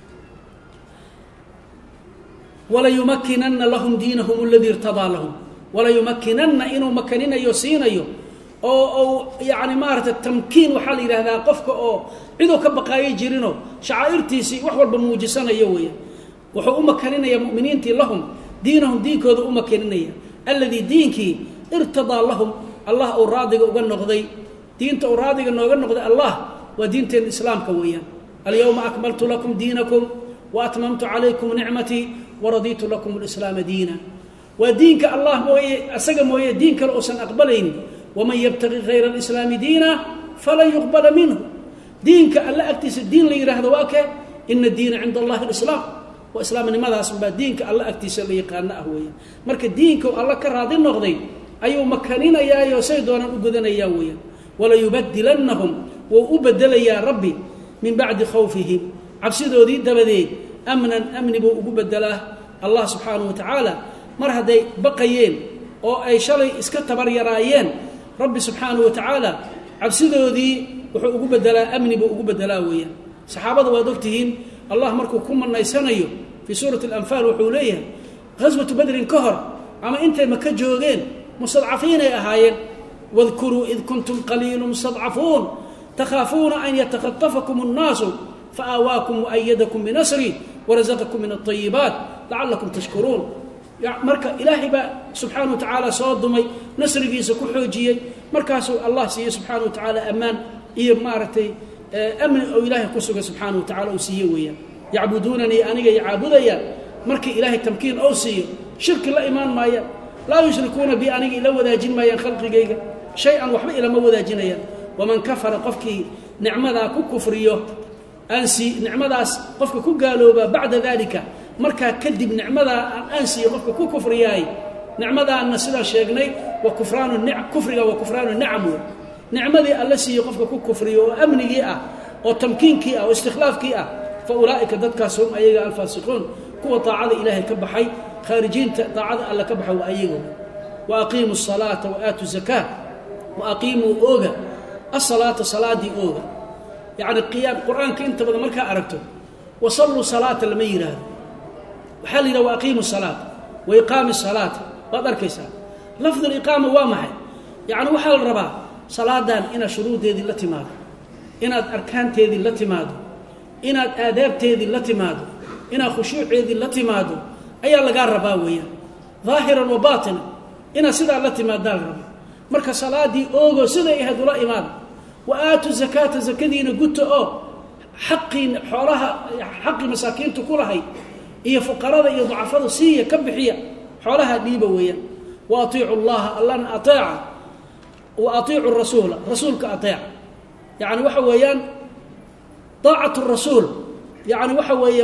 ولا يمكنن لهم دينهم الذي ارتضى لهم ولا يمكنن انه مكننا يسينيو او او يعني مارت التمكين وحال هذا قفك او عيدو كبقاي جيرينو شعائرتيسي wax walba muujisanayo weeyo wuxuu u makaninayaa muuminiintii lahum diinahum diinkooda u makaninayaa alladii diinkii ارتضى لهم الله أرادق وقنقضي دينت أرادق وقنقضي الله ودينت الإسلام كويا اليوم أكملت لكم دينكم وأتممت عليكم نعمتي ورضيت لكم الإسلام دينا ودينك الله موية أسقى موية دينك الأسن أقبلين ومن يبتغي غير الإسلام دينا فلا يقبل منه دينك ألا أكتس الدين لي رهدواك إن الدين عند الله الإسلام وإسلام لماذا أسمى دينك ألا أكتس لي قانا أهويا مرك دينك الله كرادي النقضي أيو مكانين يا يسيدون أبدنا ياويا ولا يبدلنهم وأبدل يا ربي من بعد خوفهم عبسيدو دي دبدي أمنا أمن بو أبدله الله سبحانه وتعالى مرهدي بقيين أو أي شلي اسكتبر يرايين ربي سبحانه وتعالى عبسيدو دي أبدله أمن بو أبدله ويا صحابة ودكتهين الله مركو كم من يسنيو في سورة الأنفال وحوليها غزوة بدر كهر أما أنت مكة جوغين مستضعفين يا أهايل واذكروا إذ كنتم قليل مستضعفون تخافون أن يتخطفكم الناس فآواكم وأيدكم بنصره ورزقكم من الطيبات لعلكم تشكرون يعني مركا إلهي سبحانه وتعالى صادمي نصر جيس كحوجي مركا الله سي سبحانه وتعالى أمان إيه مارتي أمن أو إلهي كسوك سبحانه وتعالى وسيويا يعبدونني أنا يعبديا مركا إلهي تمكين أو سي شرك لا إيمان مايا لا يشركون بي أني إلا وذاجين ما ينخلق جيجا شيئا وحبا إلا ما وذاجين ومن كفر قفك نعمة كفريه أنسي نعمة قفك كقالوا بعد ذلك مركا كذب نعمة أنسي قفك كفرياي نعمة أن سلا شيغني وكفران النعم كفر وكفران النعم نعمة التي يقفك كفريه وأمني وتمكين كي أو استخلاف كي فأولئك ذاتكاسهم أيها الفاسقون كوا طاعة إلهي كبحي خارجين طاعة الله كبحوا وأيهم وأقيموا الصلاة وآتوا الزكاة وأقيموا أوغا الصلاة صلاة دي أوغا يعني القيام القرآن كنت بدأ مركا أركته وصلوا صلاة الميرة وحل لو أقيموا الصلاة وإقام الصلاة بقدر كيسا لفظ الإقامة وامحي يعني وحل الربا صلاة دان إنا شروط هذه التي مادوا إنا أركان هذه التي مادوا إنا آداب هذه التي مادوا إنا خشوع هذه التي مادوا أي الله قال رباوية ظاهرا وباطنا إنا سيدا التي مادوا الربا مركا صلاة دي أوغو سيدا إهدوا لا إماد وآتوا الزكاة زكاة قلت أو حقي حولها حقي مساكين تكلها هي فقراء هي ضعفاء سيئة كبحية حولها ديبوية وأطيعوا الله الله أطيع وأطيعوا الرسول رسولك أطيع يعني وحويان طاعة الرسول يعني وحوي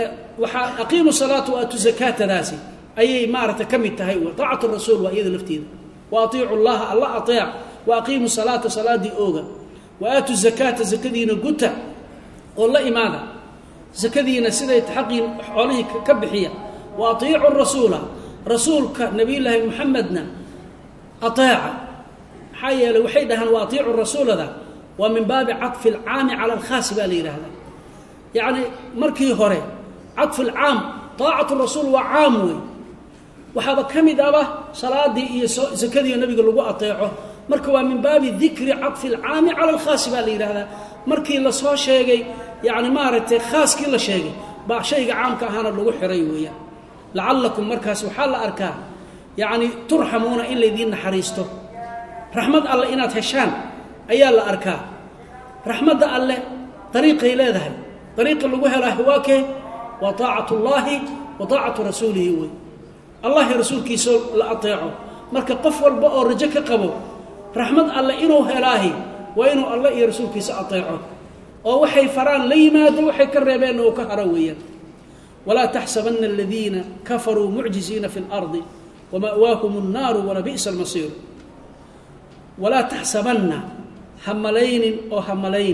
وح أقيموا الصلاة وآتوا الزكاة ناسي أي مارة كم التهيئة طاعة الرسول وإذا الافتيذ وأطيعوا الله الله أطيع وأقيموا الصلاة صلاة دي أوغا وآتوا الزكاة زكدينا قتا والله إماذا زكدينا سيدة حقين عليه كبحية وأطيعوا الرسول رسولك نبي الله محمدنا أطاع حي لو حيدها وأطيعوا الرسول ذا ومن باب عطف العام على الخاص بالي هذا يعني مركي هوري عطف العام طاعة الرسول وعاموي وهذا كم دابه صلاة دي زكدي النبي قال له أطيعه مركوا من باب ذكر عطف العام على الخاص بالي هذا مركي لا سو شيغي يعني مارته خاص كل شيء با شيء عام كهنا لو خري ويا لعلكم مركاس وحال اركان يعني ترحمون الا الذين حريستو رحمه الله ان هشان ايا لا اركا رحمه الله طريقه لهذا طريق لو هلا هواك وطاعه الله وطاعه رسوله وي الله رسولك يسول لا اطيعه marka qof walba oo rajo ka qabo rahmad Allah inuu helaahi waa inuu Allah iyo rasuulkiisa ateeco oo waxay faraan la yimaado waxay ka reebeen oo ka harawiyeen wala tahsabanna alladheena kafaru mu'jizina fil ardi ومأواهم النار ولا بئس المصير ولا تحسبن حملين أو حملين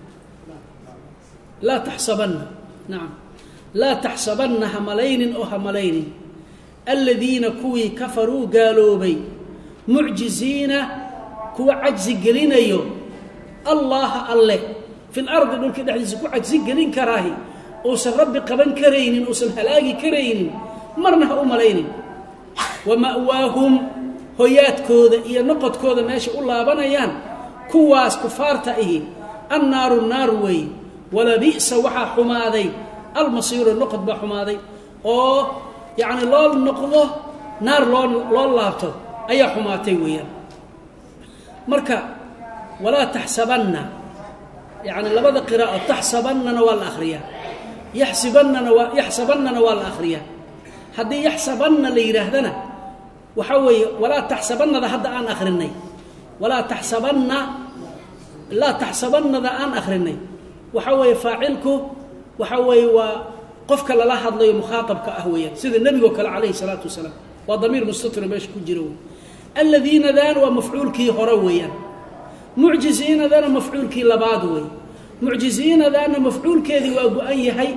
لا تحسبن نعم لا تحسبن حملين أو حملين الذين كوي كفروا قالوا بي معجزين كوا عجز قلين أيو الله الله في الأرض نقول كده عجز كوا عجز قلين كراهي أوصل ربي قبن كرين أوصل هلاقي كرين مرنها أملين ومأواهم هيات كوذا إيا نقط كوذا ماشي الله بنيان كواس كفارتا إيه النار النار وي ولا بئس وحا حماذي المصير النقط بحماذي أو يعني لول نقضه نار لول لول لابتو أي حماتي ويا مركا ولا تحسبن يعني لبدا قراءة تحسبن نوال الأخرية يحسبن نوال يحسبن نوال الأخرية هذا يحسبن اللي يرهدنا وحوي ولا تحسبن ذا هذا آن آخرني ولا تحسبن لا تحسبن ذا آن آخرني وحوي فاعلك وحوي وقفك لا لاحظ لي مخاطبك أهوية سيد النبي وكل عليه الصلاة والسلام وضمير مستتر باش كجرون الذين ذان ومفعول كي هرويا معجزين ذان مفعول كي لبادوي معجزين ذان مفعول كذي وأي هي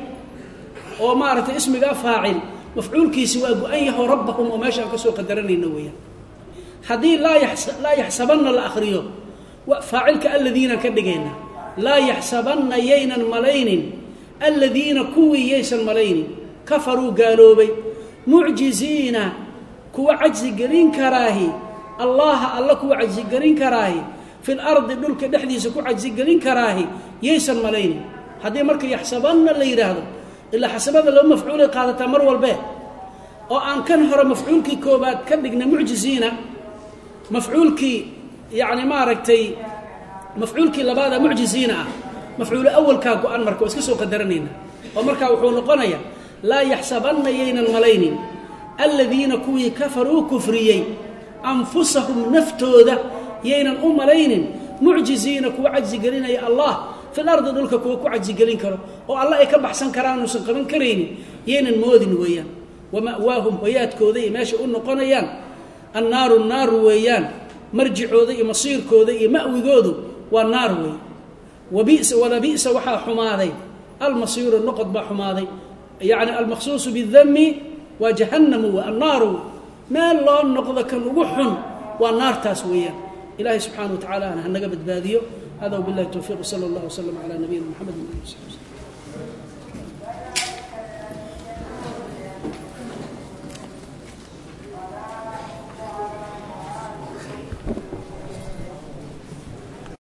ومارة اسمك فاعل مفعول كي سوى أيه ربهم وما شاء كسو قدرني نويا هذه لا يحسب لا يحسبن الآخرين وفاعلك الذين كدجينا لا يحسبن يينا ملين الذين كوي ييسن ملين كفروا قالوا بي معجزين كو عجز قرين كراهي الله الله كو عجز قرين كراهي في الأرض دولك دحديس كو عجز قرين كراهي ييسن ملين هذه مركي يحسبن اللي يرهدوا إلا حسب هذا لو مفعول قاعدة تمر والباء أو أن كان هر مفعول كي كوبات كدقنا معجزين مفعول كي يعني ما ركتي مفعول كي لبعض معجزين مفعول أول كاكو أن مركو اسكسو قدرنينا ومركا وحول قنيا لا يحسبن يين الملين الذين كوي كفروا كفريين أنفسهم نفتو ذا يين أملين معجزين كو عجز قرين يا الله في الأرض دولك كو عجز قلين كرو والله يكبح سن كران وسن قبن كريني ين المودن ويان ومأواهم ويات كودي ماشي أنه قنيان النار النار ويان مرجع ذي مصير كودي مأوي جودو والنار وي وبئس ولا بئس وحا حماذي المصير النقط بحماذي يعني المخصوص بالذم وجهنم والنار ما الله النقض كان وحن والنار تاسويا إلهي سبحانه وتعالى أنا هنقبت باديو هذا وبالله التوفيق وصلى الله وسلم على نبينا محمد وعلى اله وصحبه